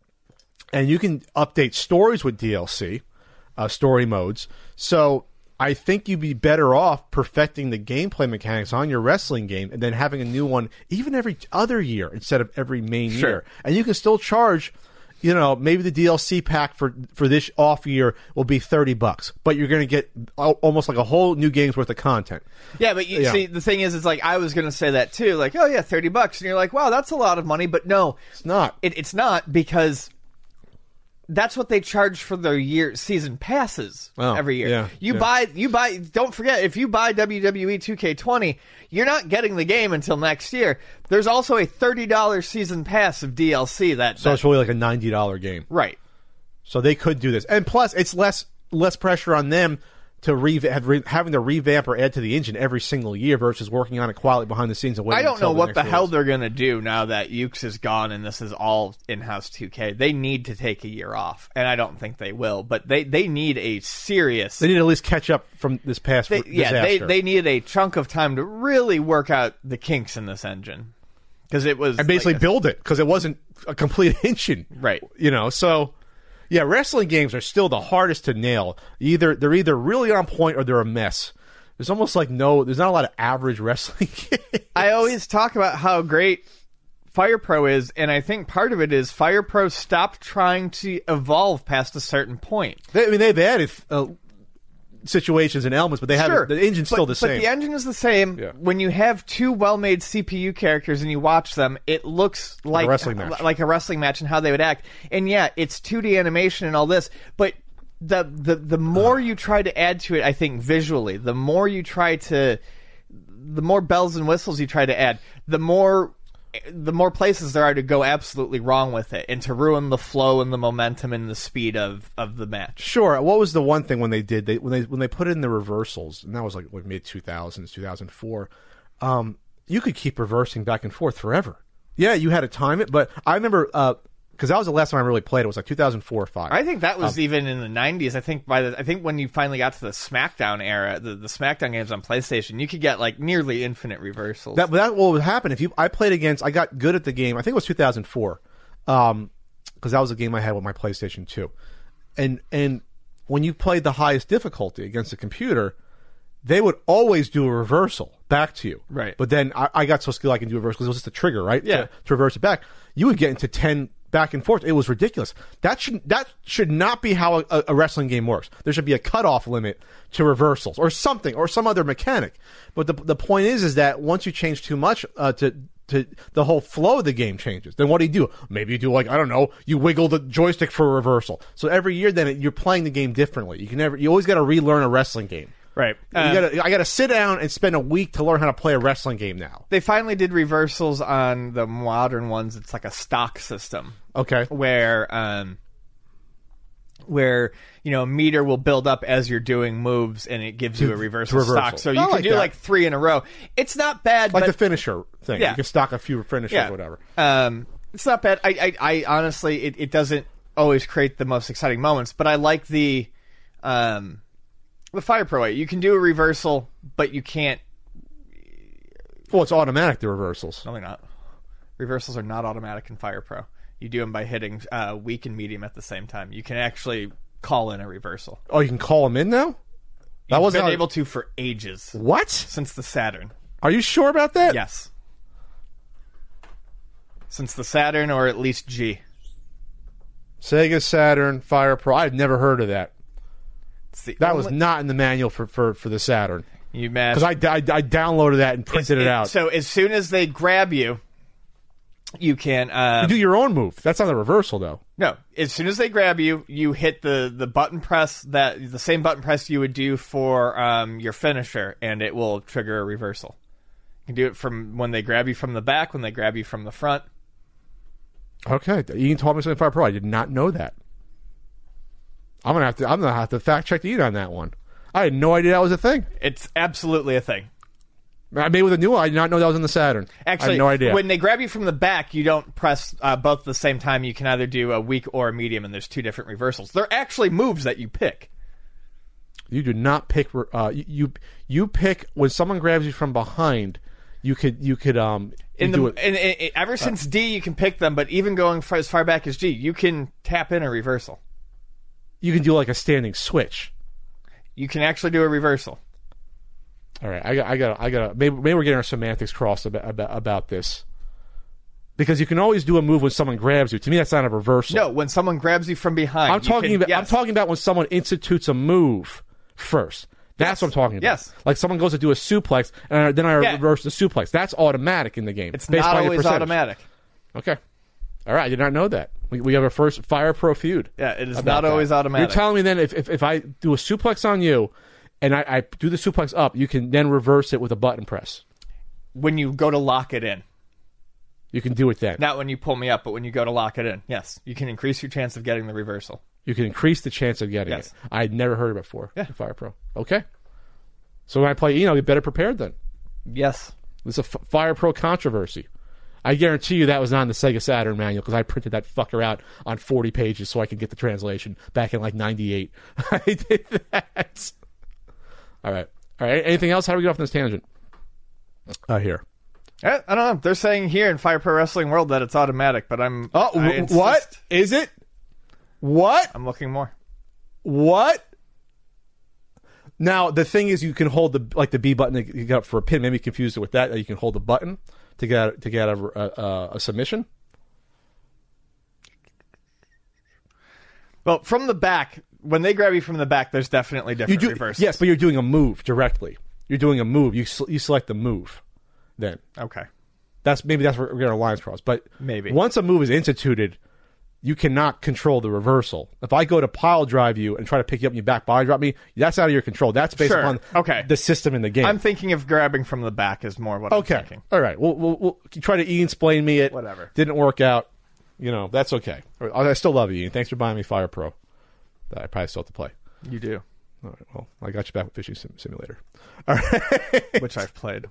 and you can update stories with DLC, story modes. So I think you'd be better off perfecting the gameplay mechanics on your wrestling game and then having a new one even every other year instead of every main year. And you can still charge, maybe the DLC pack for this off year will be $30, but you're going to get almost like a whole new game's worth of content. Yeah, but you see, the thing is, it's like I was going to say that too. Like, oh yeah, $30, and you're like, wow, that's a lot of money. But no, it's not. It's not, because that's what they charge for their season passes every year. Yeah, you buy. Don't forget, if you buy WWE 2K20, you're not getting the game until next year. There's also a $30 season pass of DLC. So it's really like a $90 game, right? So they could do this, and plus it's less pressure on them to having to revamp or add to the engine every single year versus working on it quietly behind the scenes and waiting. I don't know what the hell they're going to do now that Ukes is gone and this is all in-house 2K. They need to take a year off, and I don't think they will. But they need a serious. They need to at least catch up from this past disaster. They need a chunk of time to really work out the kinks in this engine, because it was and basically build it, because it wasn't a complete engine, right? So. Yeah, wrestling games are still the hardest to nail. They're either really on point or they're a mess. There's almost like there's not a lot of average wrestling games. I always talk about how great Fire Pro is, and I think part of it is Fire Pro stopped trying to evolve past a certain point. They've added situations and elements, but they haven't. The engine's still the same. But the engine is the same. Yeah. When you have two well-made CPU characters and you watch them, it looks like a wrestling match and how they would act. And yeah, it's 2D animation and all this, but the more you try to add to it, I think visually, the more bells and whistles you try to add, the more places there are to go absolutely wrong with it and to ruin the flow and the momentum and the speed of the match. Sure. What was the one thing when they did when they put in the reversals, and that was like mid 2000s, 2004, you could keep reversing back and forth forever. Yeah, you had to time it, but I remember because that was the last time I really played. It was like 2004 or 5. I think that was even in the 90s. I think when you finally got to the SmackDown era, the SmackDown games on PlayStation, you could get like nearly infinite reversals. That what would happen I got good at the game. I think it was 2004, because that was a game I had with my PlayStation 2, and when you played the highest difficulty against the computer, they would always do a reversal back to you. Right. But then I got so skilled I can do a reversal because it was just a trigger, right? Yeah. To reverse it back. You would get into 10 back and forth. It was ridiculous. That should not be how a wrestling game works. There should be a cutoff limit to reversals or something, or some other mechanic. But the point is that once you change too much to the whole flow of the game changes. Then what do you do? Maybe you do, like, I don't know, you wiggle the joystick for a reversal. So every year then you're playing the game differently. You always got to relearn a wrestling game. Right. I got to sit down and spend a week to learn how to play a wrestling game now. They finally did reversals on the modern ones. It's like a stock system. Okay. Where where a meter will build up as you're doing moves, and it gives you a reversal stock. So you can do like 3 in a row. It's not bad, like but the finisher thing. Yeah. You can stock a few finishers or whatever. It's not bad. I honestly, it doesn't always create the most exciting moments, but I like the Fire Pro 8. You can do a reversal, but you can't. Well, it's automatic, the reversals. No, they're not. Reversals are not automatic in Fire Pro. You do them by hitting weak and medium at the same time. You can actually call in a reversal. Oh, you can call them in now? That wasn't able to for ages. What? Since the Saturn. Are you sure about that? Yes. Since the Saturn, or at least G. Sega Saturn, Fire Pro. I've never heard of that. That was not in the manual for the Saturn. You mad? Because I downloaded that and printed it out. So as soon as they grab you, you can... you do your own move. That's not a reversal, though. No. As soon as they grab you, you hit the button press, the same button press you would do for your finisher, and it will trigger a reversal. You can do it from when they grab you from the back, when they grab you from the front. Okay. Ian told me something Fire Pro. I did not know that. I'm gonna have to fact check Ian on that one. I had no idea that was a thing. It's absolutely a thing. Maybe with a new one, I did not know that was in the Saturn. Actually, I had no idea. When they grab you from the back, you don't press both at the same time. You can either do a weak or a medium, and there's 2 different reversals. They're actually moves that you pick. You do not pick. You pick when someone grabs you from behind. Ever since D, you can pick them, but even going as far back as G, you can tap in a reversal. You can do like a standing switch. You can actually do a reversal. All right, I got. Maybe we're getting our semantics crossed about this, because you can always do a move when someone grabs you. To me, that's not a reversal. No, when someone grabs you from behind. I'm talking about when someone institutes a move first. That's what I'm talking about. Yes. Like someone goes to do a suplex, and then I reverse the suplex. That's automatic in the game. It's not always automatic. Okay. All right, I did not know that. We have our first Fire Pro feud. Yeah, it is not always automatic. You're telling me then if I do a suplex on you, and I do the suplex up, you can then reverse it with a button press. When you go to lock it in. You can do it then. Not when you pull me up, but when you go to lock it in. Yes, you can increase your chance of getting the reversal. You can increase the chance of getting it. I had never heard of it before. Yeah. Fire Pro. Okay. So when I play I'll be better prepared then. Yes. This is a Fire Pro controversy. I guarantee you that was not in the Sega Saturn manual, because I printed that fucker out on 40 pages so I could get the translation back in like 98. I did that. All right. Anything else? How do we get off on this tangent? Here. I don't know. They're saying here in Fire Pro Wrestling World that it's automatic, but what? Is it? What? I'm looking more. What? Now, the thing is, you can hold the B button to get up for a pin. Maybe you confused it with that. You can hold the button to get a submission. Well, from the back, when they grab you from the back, there's definitely different reversals. Yes, but you're doing a move directly. You're doing a move. You select the move then. Okay. Maybe that's where we're getting our lines crossed. But maybe once a move is instituted, you cannot control the reversal. If I go to pile drive you and try to pick you up and you back body drop me, that's out of your control. That's based upon the system in the game. I'm thinking of grabbing from the back is more what I'm thinking. All right. We'll try to explain me it. Whatever. Didn't work out. That's okay. I still love you, Ian. Thanks for buying me Fire Pro. That I probably still have to play. You do. All right. Well, I got you back with Fishing Simulator. All right. Which I've played.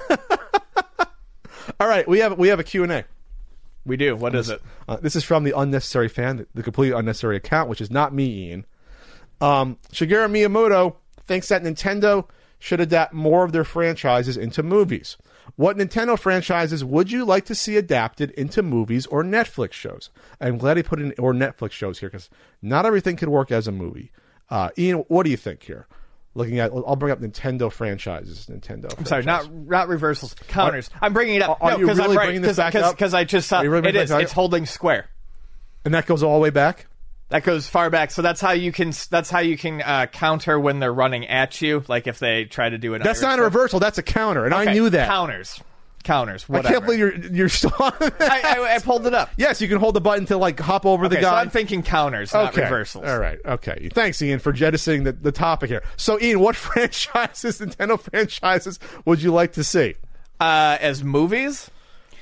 All right. We have a Q&A. We do. What is it? This is from the Unnecessary Fan, the completely unnecessary account, which is not me, Ian. Shigeru Miyamoto thinks that Nintendo should adapt more of their franchises into movies. What Nintendo franchises would you like to see adapted into movies or Netflix shows? I'm glad he put in or Netflix shows here, because not everything could work as a movie. Ian, what do you think here? I'll bring up Nintendo franchises. I'm sorry, not reversals, counters. I'm bringing it up. Are you really bringing this back up? Because I just saw it's holding square, and that goes all the way back. That goes far back, so that's how you can counter when they're running at you. Like if they try to do it. That's not a reversal. That's a counter, and I knew that. Counters. Whatever. I can't believe you're still on that. I pulled it up. Yes, you can hold the button to hop over the guy. So I'm thinking counters, not reversals. All right. Okay. Thanks, Ian, for jettisoning the topic here. So, Ian, what Nintendo franchises would you like to see? As movies?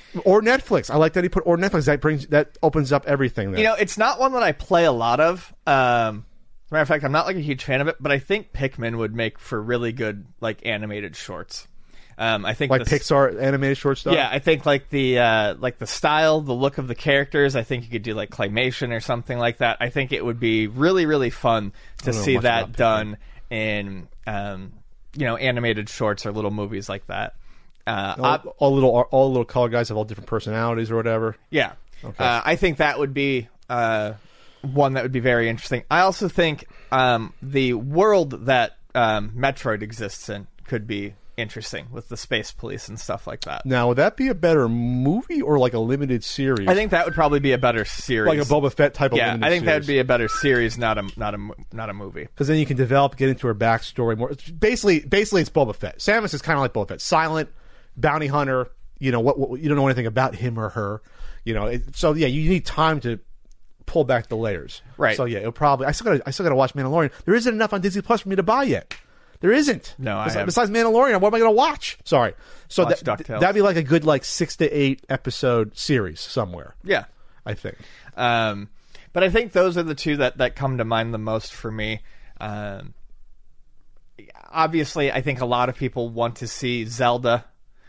Or Netflix. I like that he put or Netflix. That opens up everything there. It's not one that I play a lot of. As a matter of fact, I'm not like a huge fan of it, but I think Pikmin would make for really good like animated shorts. I think like Pixar animated short stuff. Yeah, I think like the style, the look of the characters. I think you could do like claymation or something like that. I think it would be really, really fun to see that done in animated shorts or little movies like that. All little color guys have all different personalities or whatever. Yeah, okay. I think that would be one that would be very interesting. I also think the world that Metroid exists in could be interesting with the space police and stuff like that. Now, would that be a better movie or like a limited series? I think that would probably be a better series, like a Boba Fett type of. Yeah, limited I think series. that would be a better series, not a movie. Because then you can get into her backstory more. Basically, it's Boba Fett. Samus is kind of like Boba Fett, silent bounty hunter. You know what you don't know anything about him or her. So yeah, you need time to pull back the layers. Right. So yeah, it'll probably. I still got to watch Mandalorian. There isn't enough on Disney Plus for me to buy yet. There isn't. No, besides Mandalorian, what am I going to watch? Sorry. So watch DuckTales. That'd be like a good 6 to 8 episode series somewhere. Yeah, I think. But I think those are the two that come to mind the most for me. Obviously, I think a lot of people want to see Zelda.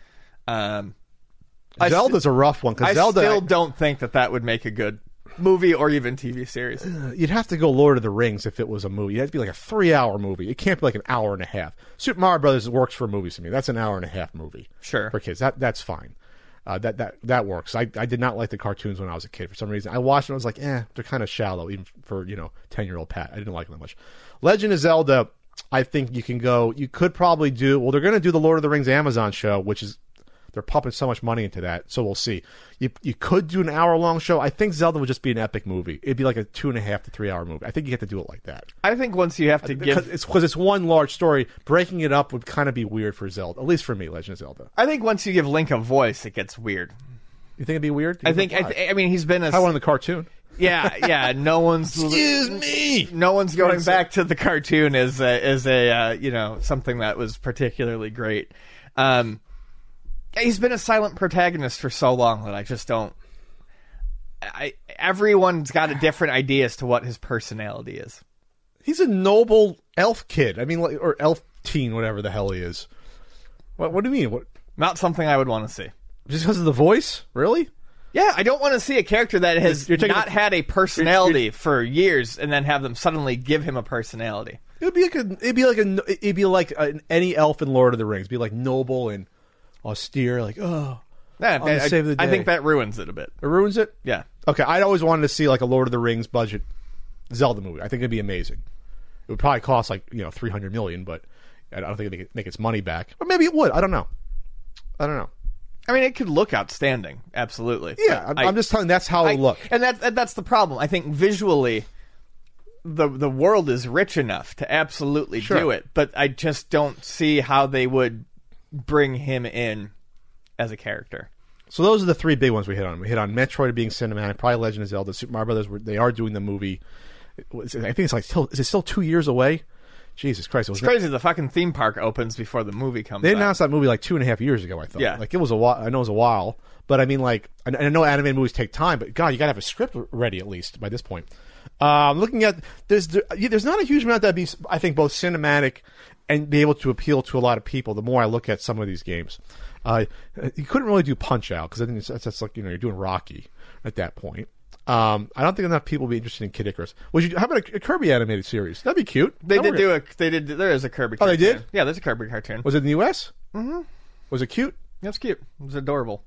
Zelda's a rough one because Zelda. I still don't think that would make a good movie or even TV series. You'd have to go Lord of the Rings if it was a movie. It'd have to be like a 3-hour movie. It can't be like an hour and a half. Super Mario Brothers works for movies to me. That's an hour and a half movie. Sure. For kids. That's fine. That works. I did not like the cartoons when I was a kid for some reason. I watched them and I was like, they're kind of shallow even for 10-year-old Pat. I didn't like them that much. Legend of Zelda, I think you could probably do, well, they're going to do the Lord of the Rings Amazon show, which is, they're pumping so much money into that, so we'll see. You could do an hour-long show. I think Zelda would just be an epic movie. It'd be like a 2.5 to 3 hour movie. I think you have to do it like that. I think once you have to because it's one large story, breaking it up would kind of be weird for Zelda. At least for me, Legend of Zelda. I think once you give Link a voice, it gets weird. You think it'd be weird? I mean, he's been I want in the cartoon. Yeah. No one's. Excuse me. No one's going back to the cartoon as something that was particularly great. He's been a silent protagonist for so long that I just don't. Everyone's got a different idea as to what his personality is. He's a noble elf kid. I mean, or elf teen, whatever the hell he is. What do you mean? What? Not something I would want to see. Just because of the voice? Really? Yeah, I don't want to see a character that has not had a personality for years and then have them suddenly give him a personality. It'd be like any elf in Lord of the Rings. It'd be like noble and austere, like save the day. I think that ruins it a bit. It ruins it? Yeah. Okay, I'd always wanted to see like a Lord of the Rings budget Zelda movie. I think it'd be amazing. It would probably cost $300 million, but I don't think it'd make its money back. Or maybe it would. I don't know. I mean, it could look outstanding, absolutely. Yeah, I'm just telling you, that's how it would look. And that's the problem. I think visually, the world is rich enough to absolutely do it, but I just don't see how they would bring him in as a character. So those are the three big ones we hit on. We hit on Metroid being cinematic, probably Legend of Zelda, Super Mario Brothers. They are doing the movie. I think it's like is it still 2 years away? Jesus Christ! It's crazy. The fucking theme park opens before the movie comes out. They announced that movie like 2.5 years ago, I thought. Yeah. Like it was a while. I know it was a while, but I mean, like, I know animated movies take time, but God, you got to have a script ready at least by this point. Looking at there's not a huge amount that be, I think, both cinematic and be able to appeal to a lot of people. The more I look at some of these games, you couldn't really do Punch Out because I think that's like you're doing Rocky at that point. I don't think enough people would be interested in Kid Icarus. How about a Kirby animated series? That'd be cute. There is a Kirby cartoon. Oh, they did? Yeah, there's a Kirby cartoon. Was it in the U.S.? Mm-hmm. Was it cute? It was cute. It was adorable.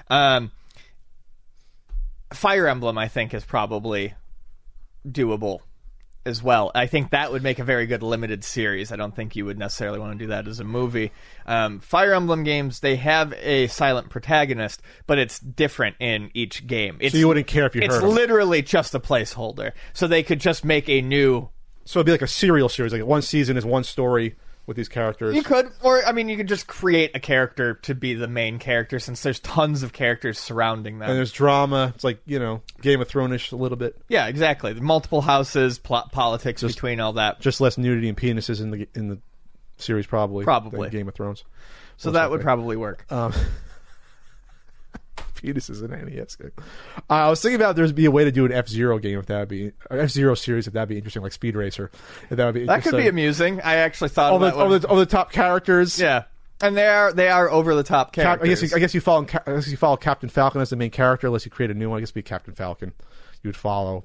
Fire Emblem, I think, is probably doable as well. I think that would make a very good limited series. I don't think you would necessarily want to do that as a movie. Fire Emblem games, they have a silent protagonist, but it's different in each game. So you wouldn't care if you heard It's him. literally just a placeholder. So they could just make a new... So it'd be like a serial series. Like one season is one story with these characters. You could, or I mean, you could just create a character to be the main character since there's tons of characters surrounding them. And there's drama. It's like, Game of Thrones-ish a little bit. Yeah, exactly. The multiple houses, politics between all that. Just less nudity and penises in the series, probably. Probably. Than Game of Thrones. So that would probably work. penises in an NES game. I was thinking about there'd be a way to do an F-Zero game if that would be F-Zero series if that'd be interesting, like Speed Racer. If that would be That could be amusing. I actually thought of that one. All the top characters. Yeah, and they are over the top characters. I guess you follow Captain Falcon as the main character, unless you create a new one. I guess it'd be Captain Falcon. You would follow.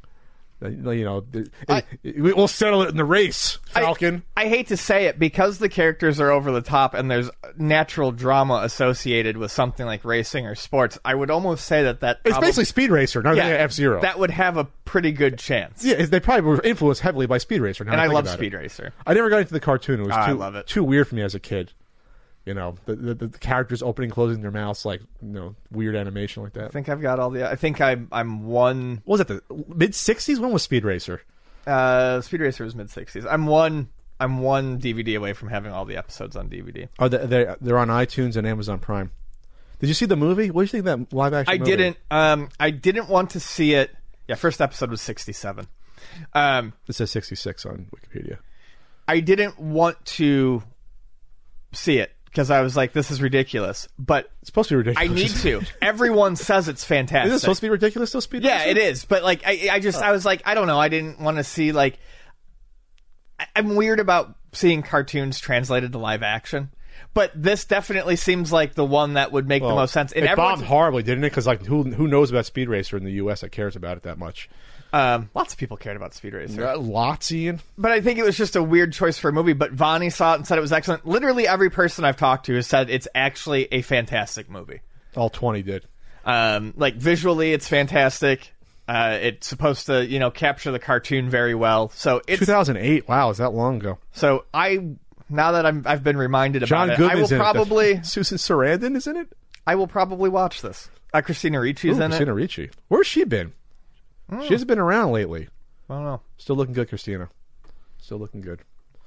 We'll settle it in the race, Falcon. I hate to say it, because the characters are over the top and there's natural drama associated with something like racing or sports. I would almost say that it's basically Speed Racer, not F-Zero. That would have a pretty good chance. Yeah, they probably were influenced heavily by Speed Racer. And I love Speed Racer. I never got into the cartoon. It was I love it. Too weird for me as a kid. You know, the characters opening and closing their mouths, like, weird animation like that. I think I've got all the... I think I'm one... What was that, the mid-60s? When was Speed Racer? Speed Racer was mid-60s. I'm one DVD away from having all the episodes on DVD. Oh, they're on iTunes and Amazon Prime. Did you see the movie? What do you think of that live-action movie? I didn't want to see it. Yeah, first episode was 67. It says 66 on Wikipedia. I didn't want to see it, because I was like, this is ridiculous. But it's supposed to be ridiculous. I need to. Everyone says it's fantastic. Is it supposed to be ridiculous, though, Speed Yeah, Racer? it is. But, like, I was like, I don't know. I didn't want to see, like... I'm weird about seeing cartoons translated to live action. But this definitely seems like the one that would make the most sense. And it bombed horribly, didn't it? Because, like, who knows about Speed Racer in the U.S. that cares about it that much? Lots of people cared about Speed Racer. Lots, Ian. But I think it was just a weird choice for a movie. But Vonnie saw it and said it was excellent. Literally every person I've talked to has said it's actually a fantastic movie. All 20 did. Like, visually, it's fantastic. It's supposed to, capture the cartoon very well. So it's 2008. Wow, is that long ago? So now that I've been reminded about it, I will probably... Susan Sarandon is in it? I will probably watch this. Christina Ricci's in it. Christina Ricci. Where's she been? She hasn't been around lately. I don't know. Still looking good, Christina. Still looking good.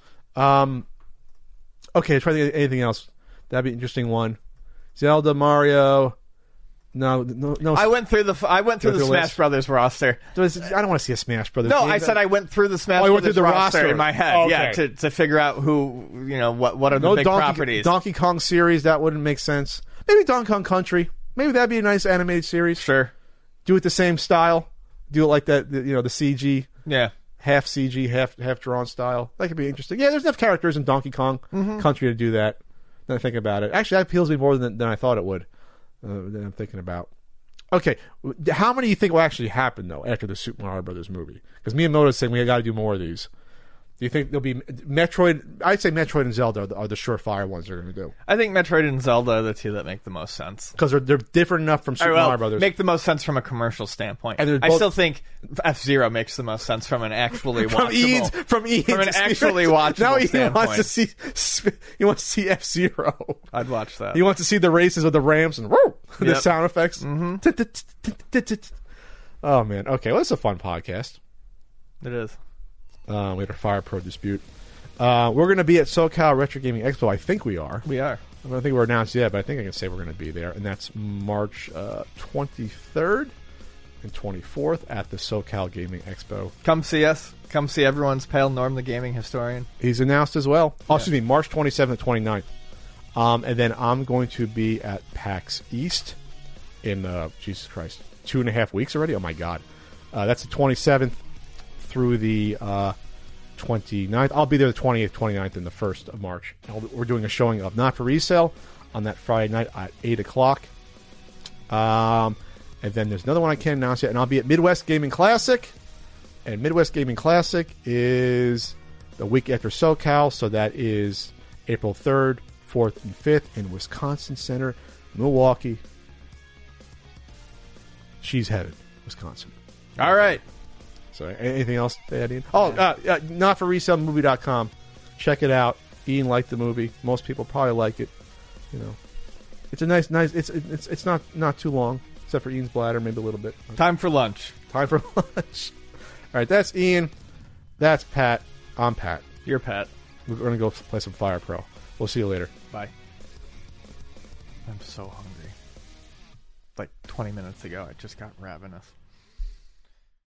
Okay, try to think of anything else. That'd be an interesting one. Zelda, Mario. No. I went through the Smash Brothers roster. I don't want to see a Smash Brothers. No, game. I said I went through the Smash Brothers roster in my head. Oh, okay. Yeah, to figure out who, what are the big properties. Donkey Kong series, that wouldn't make sense. Maybe Donkey Kong Country. Maybe that'd be a nice animated series. Sure. Do it the same style. Do it like that, the CG. Yeah. Half CG, half drawn style. That could be interesting. Yeah, there's enough characters in Donkey Kong Country to do that. Then I think about it. Actually, that appeals to me more than I thought it would. Than I'm thinking about. Okay, how many do you think will actually happen, though, after the Super Mario Brothers movie? Because Miyamoto is saying we got to do more of these. Do you think there'll be Metroid? I'd say Metroid and Zelda are the surefire ones they're going to do. I think Metroid and Zelda are the two that make the most sense. Because they're different enough from Super Mario Brothers. Make the most sense from a commercial standpoint. And I still think F-Zero makes the most sense from an actually watchable... From an actually watchable now standpoint. He wants to see F-Zero. I'd watch that. He wants to see the races with the ramps and the sound effects. Oh, man. Okay, well, it's a fun podcast. It is. We had our Fire Pro dispute. We're going to be at SoCal Retro Gaming Expo. I think we are. We are. I don't think we're announced yet, but I think I can say we're going to be there. And that's March 23rd and 24th at the SoCal Gaming Expo. Come see us. Come see everyone's pal, Norm the gaming historian. He's announced as well. Oh, excuse me, March 27th and 29th. And then I'm going to be at PAX East in, Jesus Christ, 2.5 weeks already? Oh, my God. That's the 27th through the 29th. I'll be there the 28th, 29th, and the 1st of March. We're doing a showing of Not For Resale on that Friday night at 8 o'clock. And then there's another one I can't announce yet, and I'll be at Midwest Gaming Classic. And Midwest Gaming Classic is the week after SoCal, so that is April 3rd, 4th, and 5th in Wisconsin Center, Milwaukee. She's headed, Wisconsin. All right. So anything else to add in? NotForResaleMovie.com. Check it out. Ian liked the movie. Most people probably like it. It's a nice. It's not too long, except for Ian's bladder, maybe a little bit. Time for lunch. All right, that's Ian. That's Pat. I'm Pat. You're Pat. We're going to go play some Fire Pro. We'll see you later. Bye. I'm so hungry. Like 20 minutes ago, I just got ravenous.